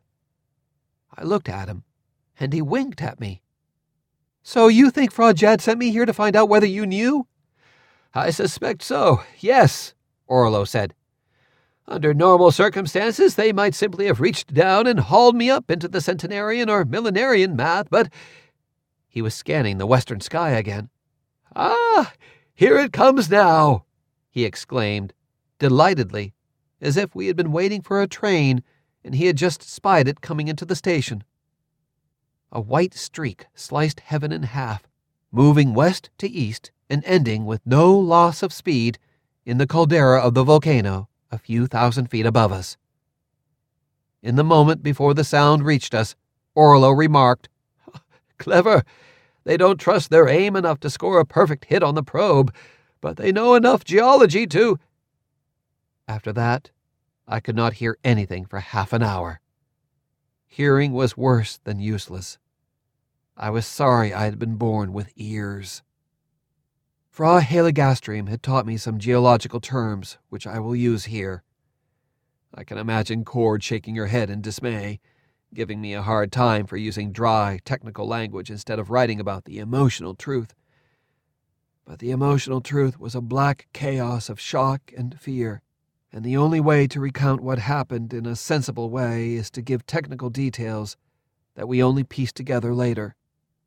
I looked at him, and he winked at me. "So you think Fra Jad sent me here to find out whether you knew?" "I suspect so, yes," Orlo said. "Under normal circumstances, they might simply have reached down and hauled me up into the centenarian or millenarian math, but—" He was scanning the western sky again. "Ah, here it comes now," he exclaimed, delightedly, as if we had been waiting for a train and he had just spied it coming into the station. A white streak sliced heaven in half, moving west to east and ending with no loss of speed in the caldera of the volcano a few thousand feet above us. In the moment before the sound reached us, Orlo remarked, "Clever. They don't trust their aim enough to score a perfect hit on the probe, but they know enough geology to—" After that, I could not hear anything for half an hour. Hearing was worse than useless. I was sorry I had been born with ears. Fra Heligastrium had taught me some geological terms, which I will use here. I can imagine Cord shaking her head in dismay, giving me a hard time for using dry, technical language instead of writing about the emotional truth. But the emotional truth was a black chaos of shock and fear, and the only way to recount what happened in a sensible way is to give technical details that we only piece together later.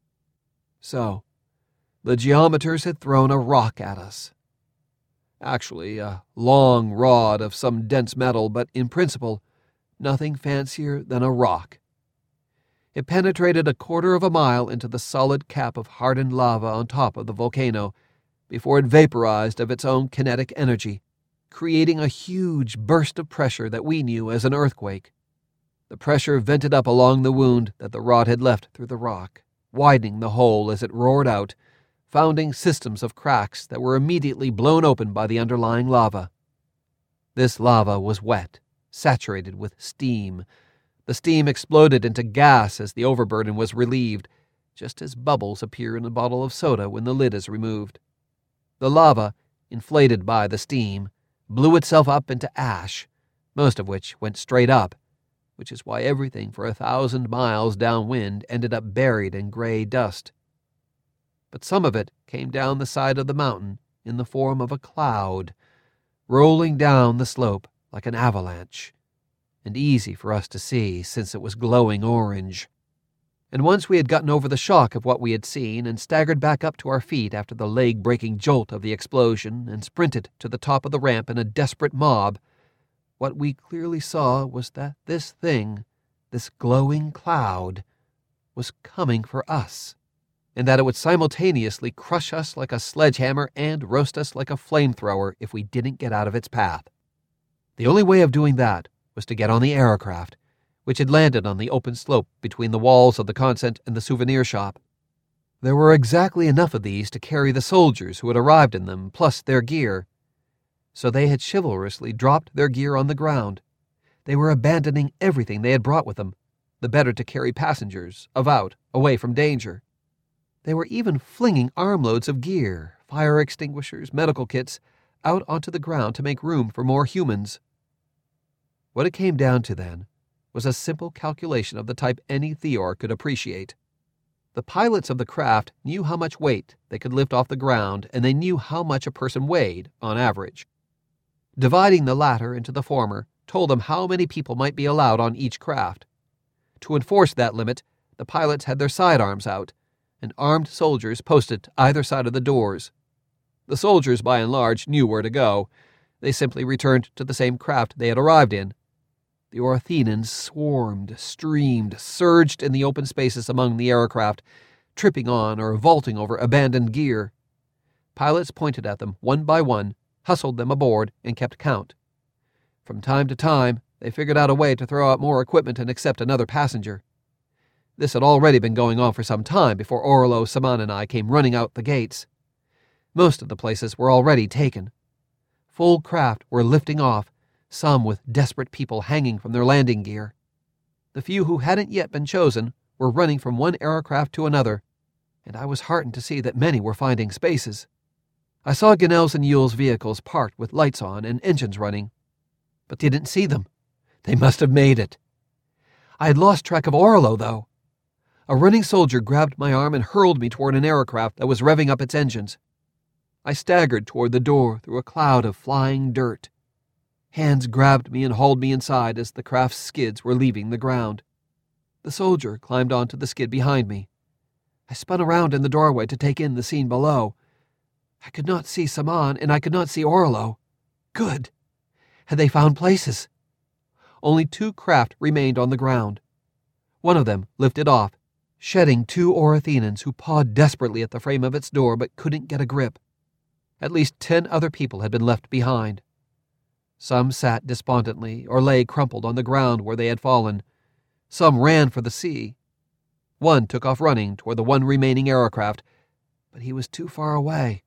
So, the geometers had thrown a rock at us. Actually, a long rod of some dense metal, but in principle, nothing fancier than a rock. It penetrated 1/4 of a mile into the solid cap of hardened lava on top of the volcano before it vaporized of its own kinetic energy, creating a huge burst of pressure that we knew as an earthquake. The pressure vented up along the wound that the rod had left through the rock, widening the hole as it roared out, founding systems of cracks that were immediately blown open by the underlying lava. This lava was wet, saturated with steam. The steam exploded into gas as the overburden was relieved, just as bubbles appear in a bottle of soda when the lid is removed. The lava, inflated by the steam, blew itself up into ash, most of which went straight up, which is why everything for 1,000 miles downwind ended up buried in gray dust. But some of it came down the side of the mountain in the form of a cloud, rolling down the slope like an avalanche, and easy for us to see since it was glowing orange. And once we had gotten over the shock of what we had seen and staggered back up to our feet after the leg-breaking jolt of the explosion and sprinted to the top of the ramp in a desperate mob, what we clearly saw was that this thing, this glowing cloud, was coming for us, and that it would simultaneously crush us like a sledgehammer and roast us like a flamethrower if we didn't get out of its path. The only way of doing that was to get on the aerocraft, which had landed on the open slope between the walls of the convent and the souvenir shop. There were exactly enough of these to carry the soldiers who had arrived in them, plus their gear. So they had chivalrously dropped their gear on the ground. They were abandoning everything they had brought with them, the better to carry passengers about, away from danger. They were even flinging armloads of gear, fire extinguishers, medical kits, out onto the ground to make room for more humans. What it came down to then was a simple calculation of the type any Theor could appreciate. The pilots of the craft knew how much weight they could lift off the ground, and they knew how much a person weighed, on average. Dividing the latter into the former told them how many people might be allowed on each craft. To enforce that limit, the pilots had their sidearms out, and armed soldiers posted either side of the doors. The soldiers, by and large, knew where to go. They simply returned to the same craft they had arrived in. The Orothenans swarmed, streamed, surged in the open spaces among the aircraft, tripping on or vaulting over abandoned gear. Pilots pointed at them one by one, hustled them aboard, and kept count. From time to time, they figured out a way to throw out more equipment and accept another passenger. This had already been going on for some time before Orlo, Saman, and I came running out the gates. Most of the places were already taken. Full craft were lifting off, some with desperate people hanging from their landing gear. The few who hadn't yet been chosen were running from one aircraft to another, and I was heartened to see that many were finding spaces. I saw Gunnell's and Yule's vehicles parked with lights on and engines running, but didn't see them. They must have made it. I had lost track of Orlo, though. A running soldier grabbed my arm and hurled me toward an aircraft that was revving up its engines. I staggered toward the door through a cloud of flying dirt. Hands grabbed me and hauled me inside as the craft's skids were leaving the ground. The soldier climbed onto the skid behind me. I spun around in the doorway to take in the scene below. I could not see Saman, and I could not see Orlo. Good. Had they found places? Only 2 craft remained on the ground. One of them lifted off, shedding 2 Orothenans who pawed desperately at the frame of its door but couldn't get a grip. At least 10 other people had been left behind. Some sat despondently or lay crumpled on the ground where they had fallen. Some ran for the sea. One took off running toward the one remaining aircraft, but he was too far away.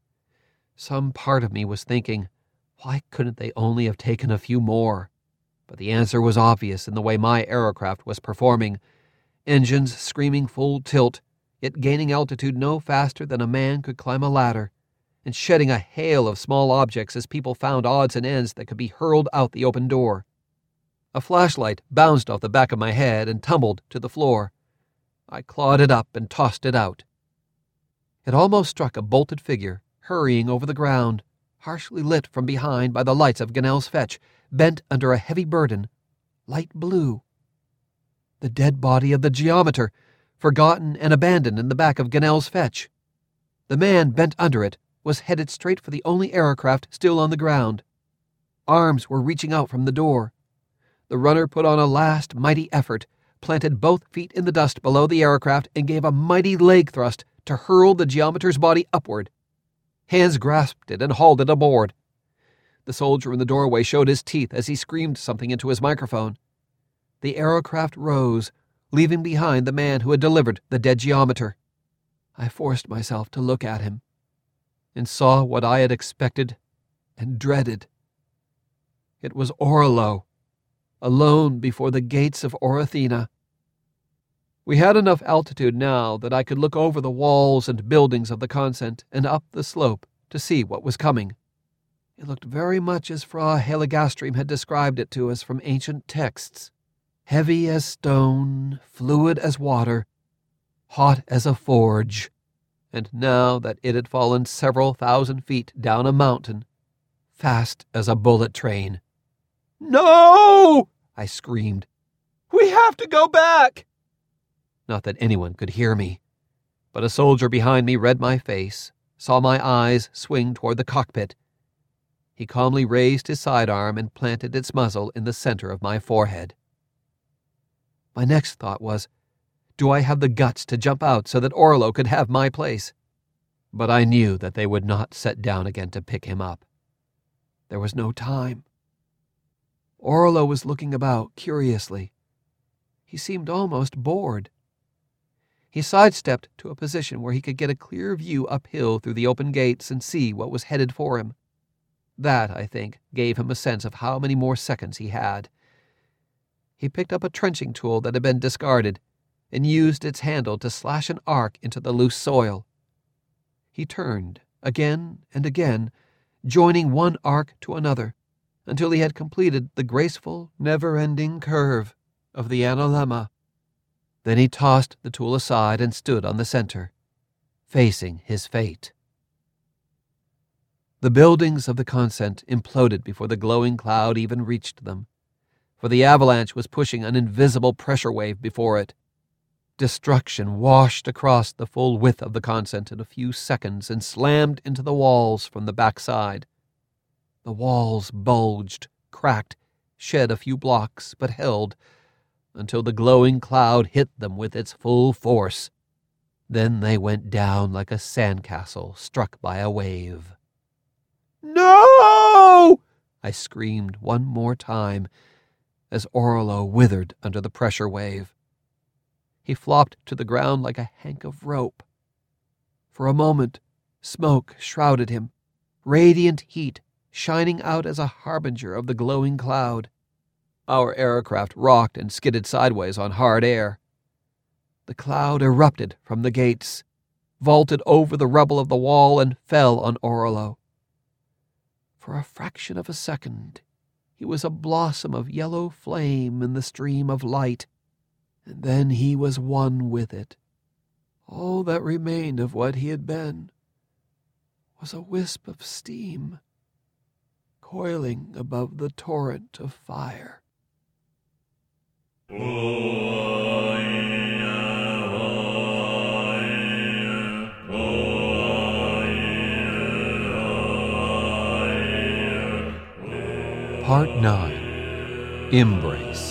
Some part of me was thinking, why couldn't they only have taken a few more? But the answer was obvious in the way my aircraft was performing. Engines screaming full tilt, yet gaining altitude no faster than a man could climb a ladder, and shedding a hail of small objects as people found odds and ends that could be hurled out the open door. A flashlight bounced off the back of my head and tumbled to the floor. I clawed it up and tossed it out. It almost struck a bolted figure, hurrying over the ground, harshly lit from behind by the lights of Gunnell's Fetch, bent under a heavy burden, light blue. The dead body of the geometer, forgotten and abandoned in the back of Gunnell's Fetch. The man bent under it was headed straight for the only aircraft still on the ground. Arms were reaching out from the door. The runner put on a last mighty effort, planted both feet in the dust below the aircraft, and gave a mighty leg thrust to hurl the geometer's body upward. Hands grasped it and hauled it aboard. The soldier in the doorway showed his teeth as he screamed something into his microphone. The aircraft rose, leaving behind the man who had delivered the dead geometer. I forced myself to look at him, and saw what I had expected and dreaded. It was Orlo, alone before the gates of Orothena. We had enough altitude now that I could look over the walls and buildings of the convent and up the slope to see what was coming. It looked very much as Fra Heligastrim had described it to us from ancient texts. Heavy as stone, fluid as water, hot as a forge. And now that it had fallen several thousand feet down a mountain, fast as a bullet train. "No!" I screamed. "We have to go back!" Not that anyone could hear me, but a soldier behind me read my face, saw my eyes swing toward the cockpit. He calmly raised his sidearm and planted its muzzle in the center of my forehead. My next thought was, do I have the guts to jump out so that Orlo could have my place? But I knew that they would not set down again to pick him up. There was no time. Orlo was looking about curiously. He seemed almost bored. He sidestepped to a position where he could get a clear view uphill through the open gates and see what was headed for him. That, I think, gave him a sense of how many more seconds he had. He picked up a trenching tool that had been discarded and used its handle to slash an arc into the loose soil. He turned again and again, joining one arc to another, until he had completed the graceful, never-ending curve of the analemma. Then he tossed the tool aside and stood on the center, facing his fate. The buildings of the convent imploded before the glowing cloud even reached them, for the avalanche was pushing an invisible pressure wave before it. Destruction washed across the full width of the convent in a few seconds and slammed into the walls from the backside. The walls bulged, cracked, shed a few blocks, but held, until the glowing cloud hit them with its full force. Then they went down like a sandcastle struck by a wave. "No!" I screamed one more time as Orlo withered under the pressure wave. He flopped to the ground like a hank of rope. For a moment, smoke shrouded him, radiant heat shining out as a harbinger of the glowing cloud. Our aircraft rocked and skidded sideways on hard air. The cloud erupted from the gates, vaulted over the rubble of the wall, and fell on Orlo. For a fraction of a second, he was a blossom of yellow flame in the stream of light, and then he was one with it. All that remained of what he had been was a wisp of steam, coiling above the torrent of fire. Part 9. Embrace.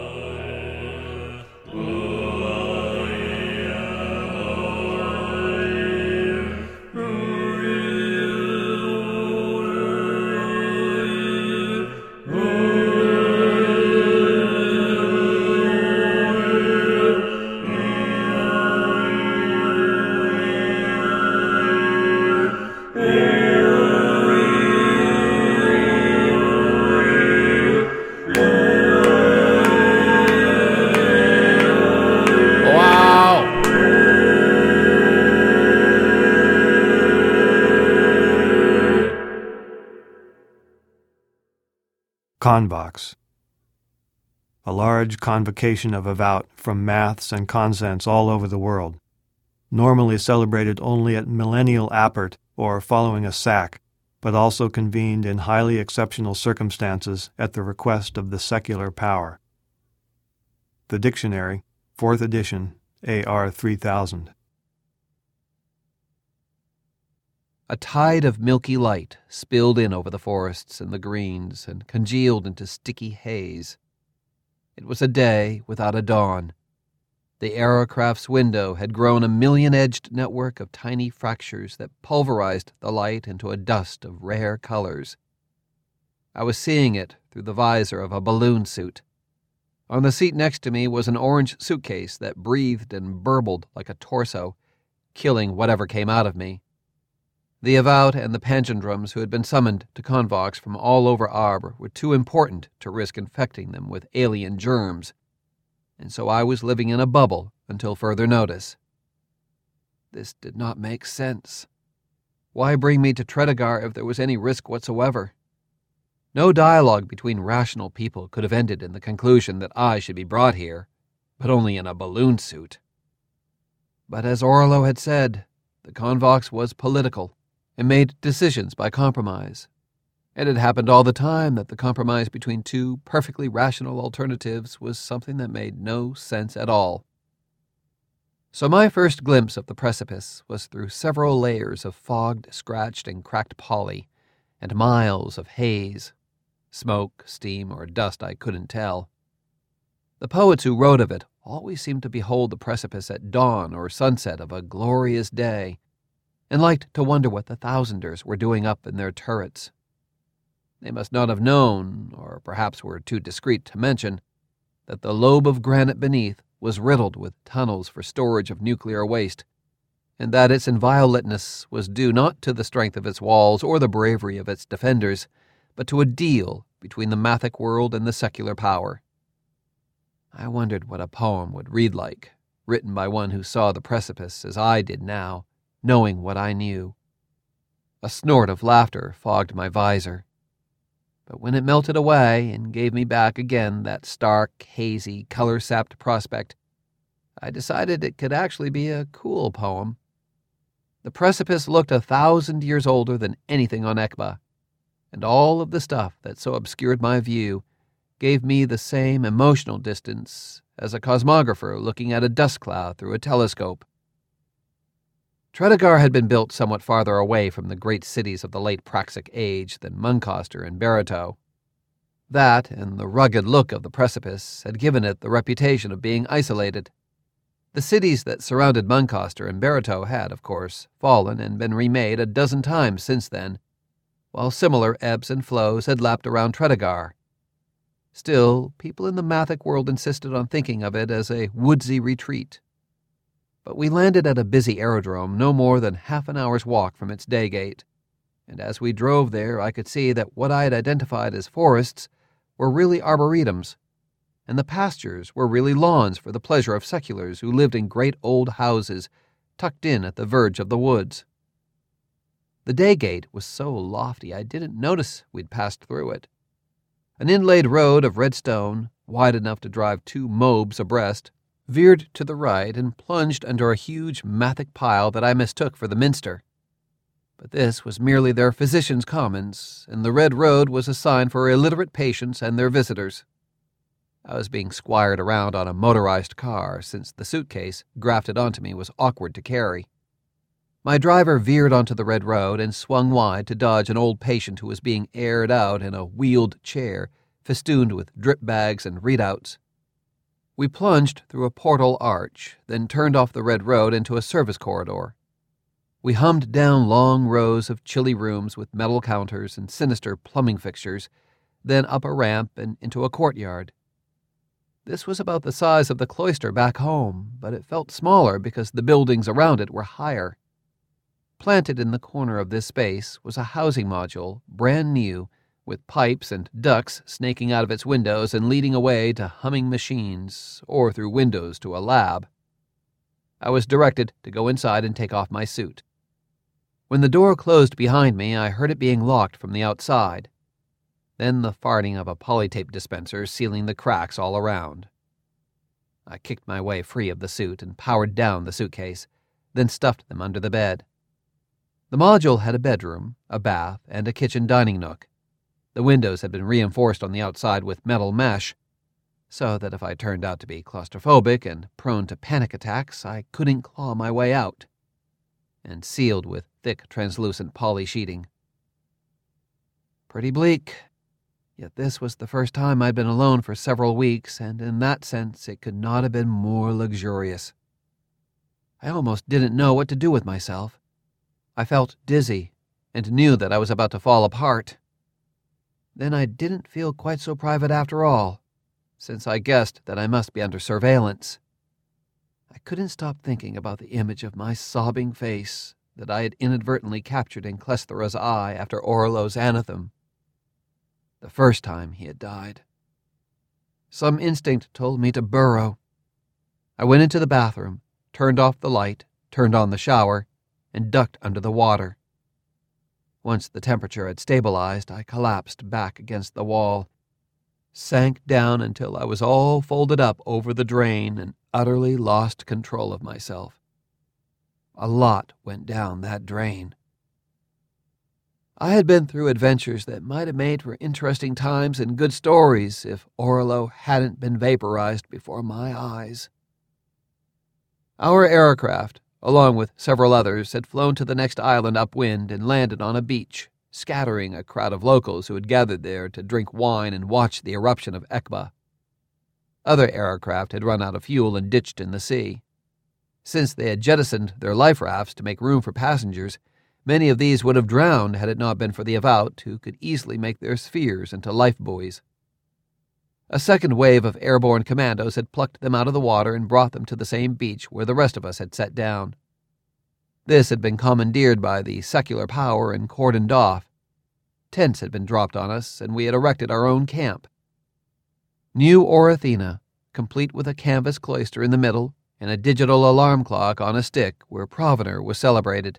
Convox. A large convocation of Evout from maths and convents all over the world, normally celebrated only at millennial Appert or following a sack, but also convened in highly exceptional circumstances at the request of the secular power. The Dictionary, 4th edition, AR 3000. A tide of milky light spilled in over the forests and the greens and congealed into sticky haze. It was a day without a dawn. The aerocraft's window had grown a million-edged network of tiny fractures that pulverized the light into a dust of rare colors. I was seeing it through the visor of a balloon suit. On the seat next to me was an orange suitcase that breathed and burbled like a torso, killing whatever came out of me. The Evout and the Pangendrums who had been summoned to Convox from all over Arbre were too important to risk infecting them with alien germs, and so I was living in a bubble until further notice. This did not make sense. Why bring me to Tredegar if there was any risk whatsoever? No dialogue between rational people could have ended in the conclusion that I should be brought here, but only in a balloon suit. But as Orlo had said, the Convox was political, and made decisions by compromise. And it happened all the time that the compromise between two perfectly rational alternatives was something that made no sense at all. So my first glimpse of the precipice was through several layers of fogged, scratched, and cracked poly, and miles of haze. Smoke, steam, or dust I couldn't tell. The poets who wrote of it always seemed to behold the precipice at dawn or sunset of a glorious day, and liked to wonder what the Thousanders were doing up in their turrets. They must not have known, or perhaps were too discreet to mention, that the lobe of granite beneath was riddled with tunnels for storage of nuclear waste, and that its inviolateness was due not to the strength of its walls or the bravery of its defenders, but to a deal between the Mathic world and the secular power. I wondered what a poem would read like, written by one who saw the precipice as I did now, knowing what I knew. A snort of laughter fogged my visor. But when it melted away and gave me back again that stark, hazy, color-sapped prospect, I decided it could actually be a cool poem. The precipice looked 1,000 years older than anything on Ekba, and all of the stuff that so obscured my view gave me the same emotional distance as a cosmographer looking at a dust cloud through a telescope. Tredegar had been built somewhat farther away from the great cities of the late Praxic Age than Muncaster and Baratow. That, and the rugged look of the precipice, had given it the reputation of being isolated. The cities that surrounded Muncaster and Baratow had, of course, fallen and been remade a dozen times since then, while similar ebbs and flows had lapped around Tredegar. Still, people in the Mathic world insisted on thinking of it as a woodsy retreat. But we landed at a busy aerodrome no more than half an hour's walk from its day gate, and as we drove there I could see that what I had identified as forests were really arboretums, and the pastures were really lawns for the pleasure of seculars who lived in great old houses tucked in at the verge of the woods. The day gate was so lofty I didn't notice we'd passed through it. An inlaid road of red stone, wide enough to drive 2 mobes abreast, veered to the right and plunged under a huge Mathic pile that I mistook for the Minster. But this was merely their physicians' commons, and the red road was a sign for illiterate patients and their visitors. I was being squired around on a motorized car, since the suitcase grafted onto me was awkward to carry. My driver veered onto the red road and swung wide to dodge an old patient who was being aired out in a wheeled chair, festooned with drip bags and readouts. We plunged through a portal arch, then turned off the red road into a service corridor. We hummed down long rows of chilly rooms with metal counters and sinister plumbing fixtures, then up a ramp and into a courtyard. This was about the size of the cloister back home, but it felt smaller because the buildings around it were higher. Planted in the corner of this space was a housing module, brand new, with pipes and ducts snaking out of its windows and leading away to humming machines, or through windows to a lab. I was directed to go inside and take off my suit. When the door closed behind me, I heard it being locked from the outside. Then the farting of a polytape dispenser sealing the cracks all around. I kicked my way free of the suit and powered down the suitcase, then stuffed them under the bed. The module had a bedroom, a bath, and a kitchen dining nook. The windows had been reinforced on the outside with metal mesh, so that if I turned out to be claustrophobic and prone to panic attacks, I couldn't claw my way out, and sealed with thick, translucent poly sheeting. Pretty bleak, yet this was the first time I'd been alone for several weeks, and in that sense it could not have been more luxurious. I almost didn't know what to do with myself. I felt dizzy, and knew that I was about to fall apart. Then I didn't feel quite so private after all, since I guessed that I must be under surveillance. I couldn't stop thinking about the image of my sobbing face that I had inadvertently captured in Klesthera's eye after Orlo's anathem. The first time he had died. Some instinct told me to burrow. I went into the bathroom, turned off the light, turned on the shower, and ducked under the water. Once the temperature had stabilized, I collapsed back against the wall, sank down until I was all folded up over the drain and utterly lost control of myself. A lot went down that drain. I had been through adventures that might have made for interesting times and good stories if Orlo hadn't been vaporized before my eyes. Our aircraft, along with several others, had flown to the next island upwind and landed on a beach, scattering a crowd of locals who had gathered there to drink wine and watch the eruption of Ekba. Other aircraft had run out of fuel and ditched in the sea. Since they had jettisoned their life rafts to make room for passengers, many of these would have drowned had it not been for the Avaut, who could easily make their spheres into life buoys. A second wave of airborne commandos had plucked them out of the water and brought them to the same beach where the rest of us had set down. This had been commandeered by the secular power and cordoned off. Tents had been dropped on us, and we had erected our own camp. New Orithina, complete with a canvas cloister in the middle and a digital alarm clock on a stick where Provenor was celebrated.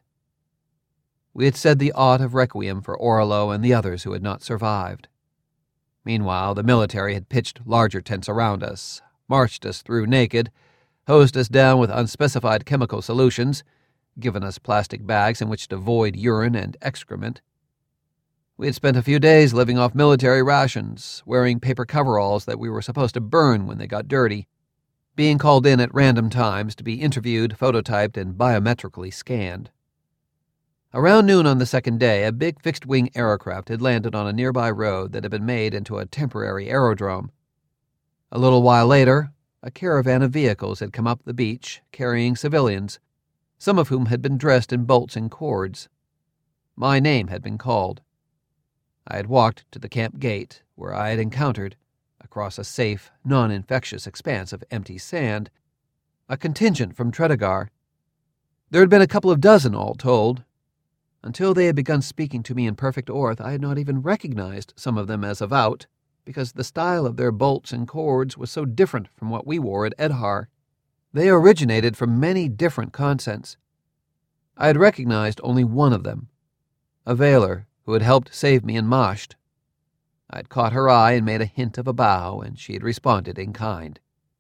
We had said the Aught of Requiem for Orlo and the others who had not survived. Meanwhile, the military had pitched larger tents around us, marched us through naked, hosed us down with unspecified chemical solutions, given us plastic bags in which to void urine and excrement. We had spent a few days living off military rations, wearing paper coveralls that we were supposed to burn when they got dirty, being called in at random times to be interviewed, phototyped, and biometrically scanned. Around noon on the second day, a big fixed-wing aircraft had landed on a nearby road that had been made into a temporary aerodrome. A little while later, a caravan of vehicles had come up the beach, carrying civilians, some of whom had been dressed in bolts and cords. My name had been called. I had walked to the camp gate, where I had encountered, across a safe, non-infectious expanse of empty sand, a contingent from Tredegar. There had been a couple of dozen, all told. Until they had begun speaking to me in perfect Orth, I had not even recognized some of them as Avout, because the style of their bolts and cords was so different from what we wore at Edhar. They originated from many different consents. I had recognized only one of them, a Veiler who had helped save me in Masht. I had caught her eye and made a hint of a bow, and she had responded in kind.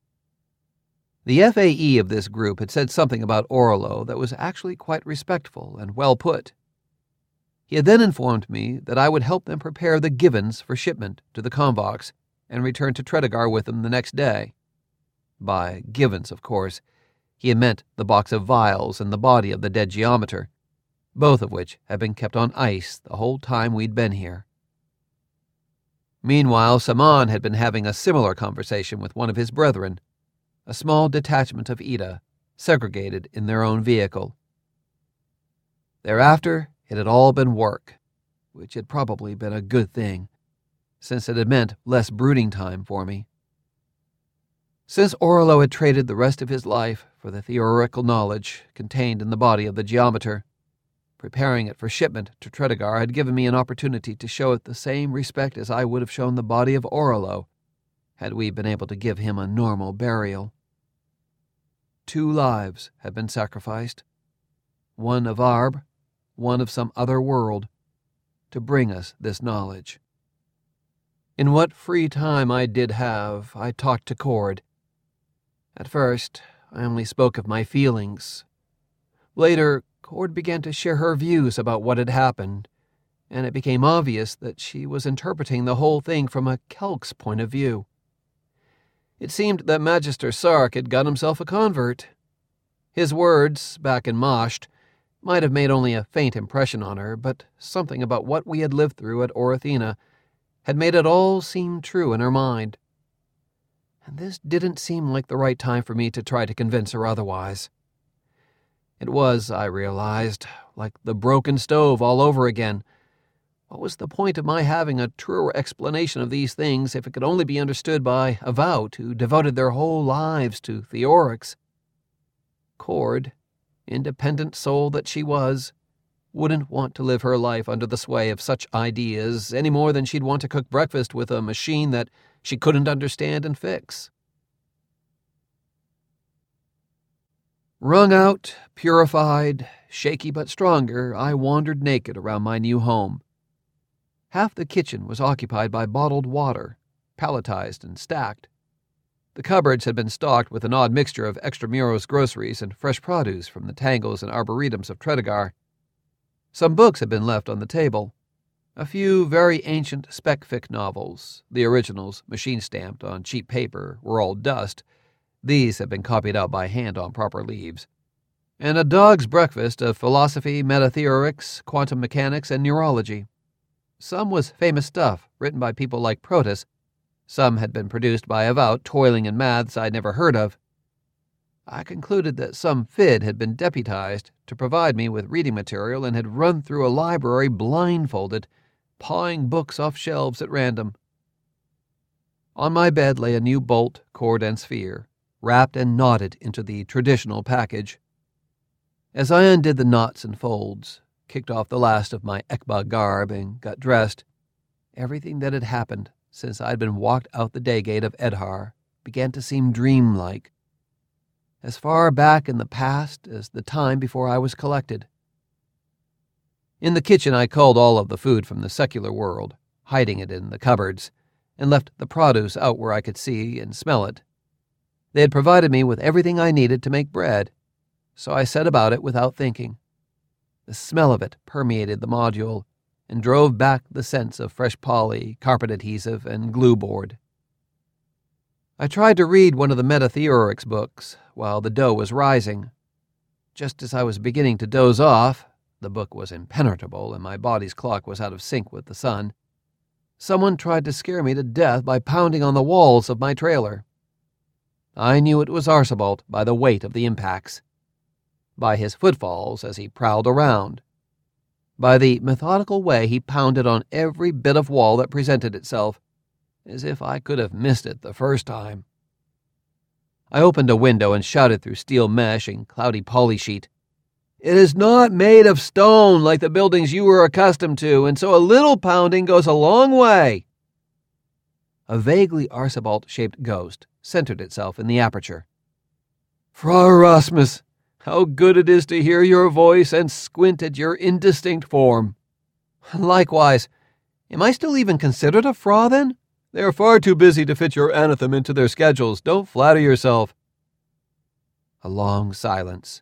The FAE of this group had said something about Orlo that was actually quite respectful and well put. He had then informed me that I would help them prepare the givens for shipment to the Convox and return to Tredegar with them the next day. By givens, of course, he had meant the box of vials and the body of the dead geometer, both of which had been kept on ice the whole time we'd been here. Meanwhile, Saman had been having a similar conversation with one of his brethren, a small detachment of Ida, segregated in their own vehicle. Thereafter, it had all been work, which had probably been a good thing, since it had meant less brooding time for me. Since Orlo had traded the rest of his life for the theoretical knowledge contained in the body of the geometer, preparing it for shipment to Tredegar had given me an opportunity to show it the same respect as I would have shown the body of Orlo, had we been able to give him a normal burial. 2 lives had been sacrificed, one of Arb, one of some other world, to bring us this knowledge. In what free time I did have, I talked to Cord. At first, I only spoke of my feelings. Later, Cord began to share her views about what had happened, and it became obvious that she was interpreting the whole thing from a Kelk's point of view. It seemed that Magister Sark had got himself a convert. His words, back in Masht, might have made only a faint impression on her, but something about what we had lived through at Orithina had made it all seem true in her mind. And this didn't seem like the right time for me to try to convince her otherwise. It was, I realized, like the broken stove all over again. What was the point of my having a truer explanation of these things if it could only be understood by Avout who devoted their whole lives to Theorix? Cord, independent soul that she was, wouldn't want to live her life under the sway of such ideas any more than she'd want to cook breakfast with a machine that she couldn't understand and fix. Wrung out, purified, shaky but stronger, I wandered naked around my new home. Half the kitchen was occupied by bottled water, palletized and stacked. The cupboards had been stocked with an odd mixture of extramuros groceries and fresh produce from the tangles and arboretums of Tredegar. Some books had been left on the table. A few very ancient spec-fic novels, the originals, machine-stamped on cheap paper, were all dust. These had been copied out by hand on proper leaves. And a dog's breakfast of philosophy, metatheorics, quantum mechanics, and neurology. Some was famous stuff, written by people like Protus. Some had been produced by Avout, toiling in maths I'd never heard of. I concluded that some FID had been deputized to provide me with reading material and had run through a library blindfolded, pawing books off shelves at random. On my bed lay a new bolt, cord, and sphere, wrapped and knotted into the traditional package. As I undid the knots and folds, kicked off the last of my Ekba garb, and got dressed, everything that had happened since I'd been walked out the day gate of Edhar began to seem dreamlike, as far back in the past as the time before I was collected. In the kitchen, I culled all of the food from the secular world, hiding it in the cupboards, and left the produce out where I could see and smell it. They had provided me with everything I needed to make bread, so I set about it without thinking. The smell of it permeated the module and drove back the scents of fresh poly, carpet adhesive, and glue board. I tried to read one of the metatheorics books while the dough was rising. Just as I was beginning to doze off, the book was impenetrable and my body's clock was out of sync with the sun, someone tried to scare me to death by pounding on the walls of my trailer. I knew it was Archibald by the weight of the impacts, by his footfalls as he prowled around, by the methodical way he pounded on every bit of wall that presented itself, as if I could have missed it the first time. I opened a window and shouted through steel mesh and cloudy polysheet, "It is not made of stone like the buildings you were accustomed to, and so a little pounding goes a long way." A vaguely Archibald-shaped ghost centered itself in the aperture. "Fra Erasmus, how good it is to hear your voice and squint at your indistinct form." "Likewise. Am I still even considered a Fra, then?" "They are far too busy to fit your anthem into their schedules. Don't flatter yourself." A long silence.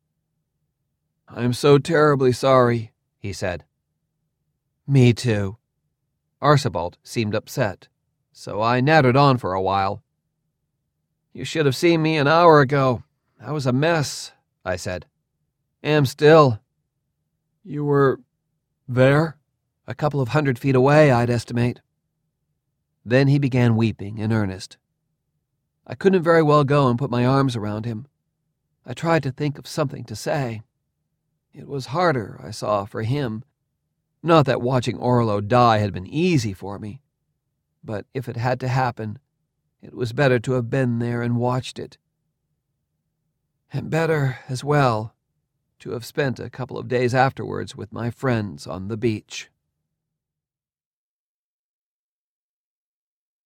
"I'm so terribly sorry," he said. "Me too." Archibald seemed upset, so I nattered on for a while. "You should have seen me an hour ago. I was a mess," I said. "Am still." "You were there?" "A couple of 100 feet away, I'd estimate." Then he began weeping in earnest. I couldn't very well go and put my arms around him. I tried to think of something to say. It was harder, I saw, for him. Not that watching Orlo die had been easy for me, but if it had to happen, it was better to have been there and watched it. And better, as well, to have spent a couple of days afterwards with my friends on the beach.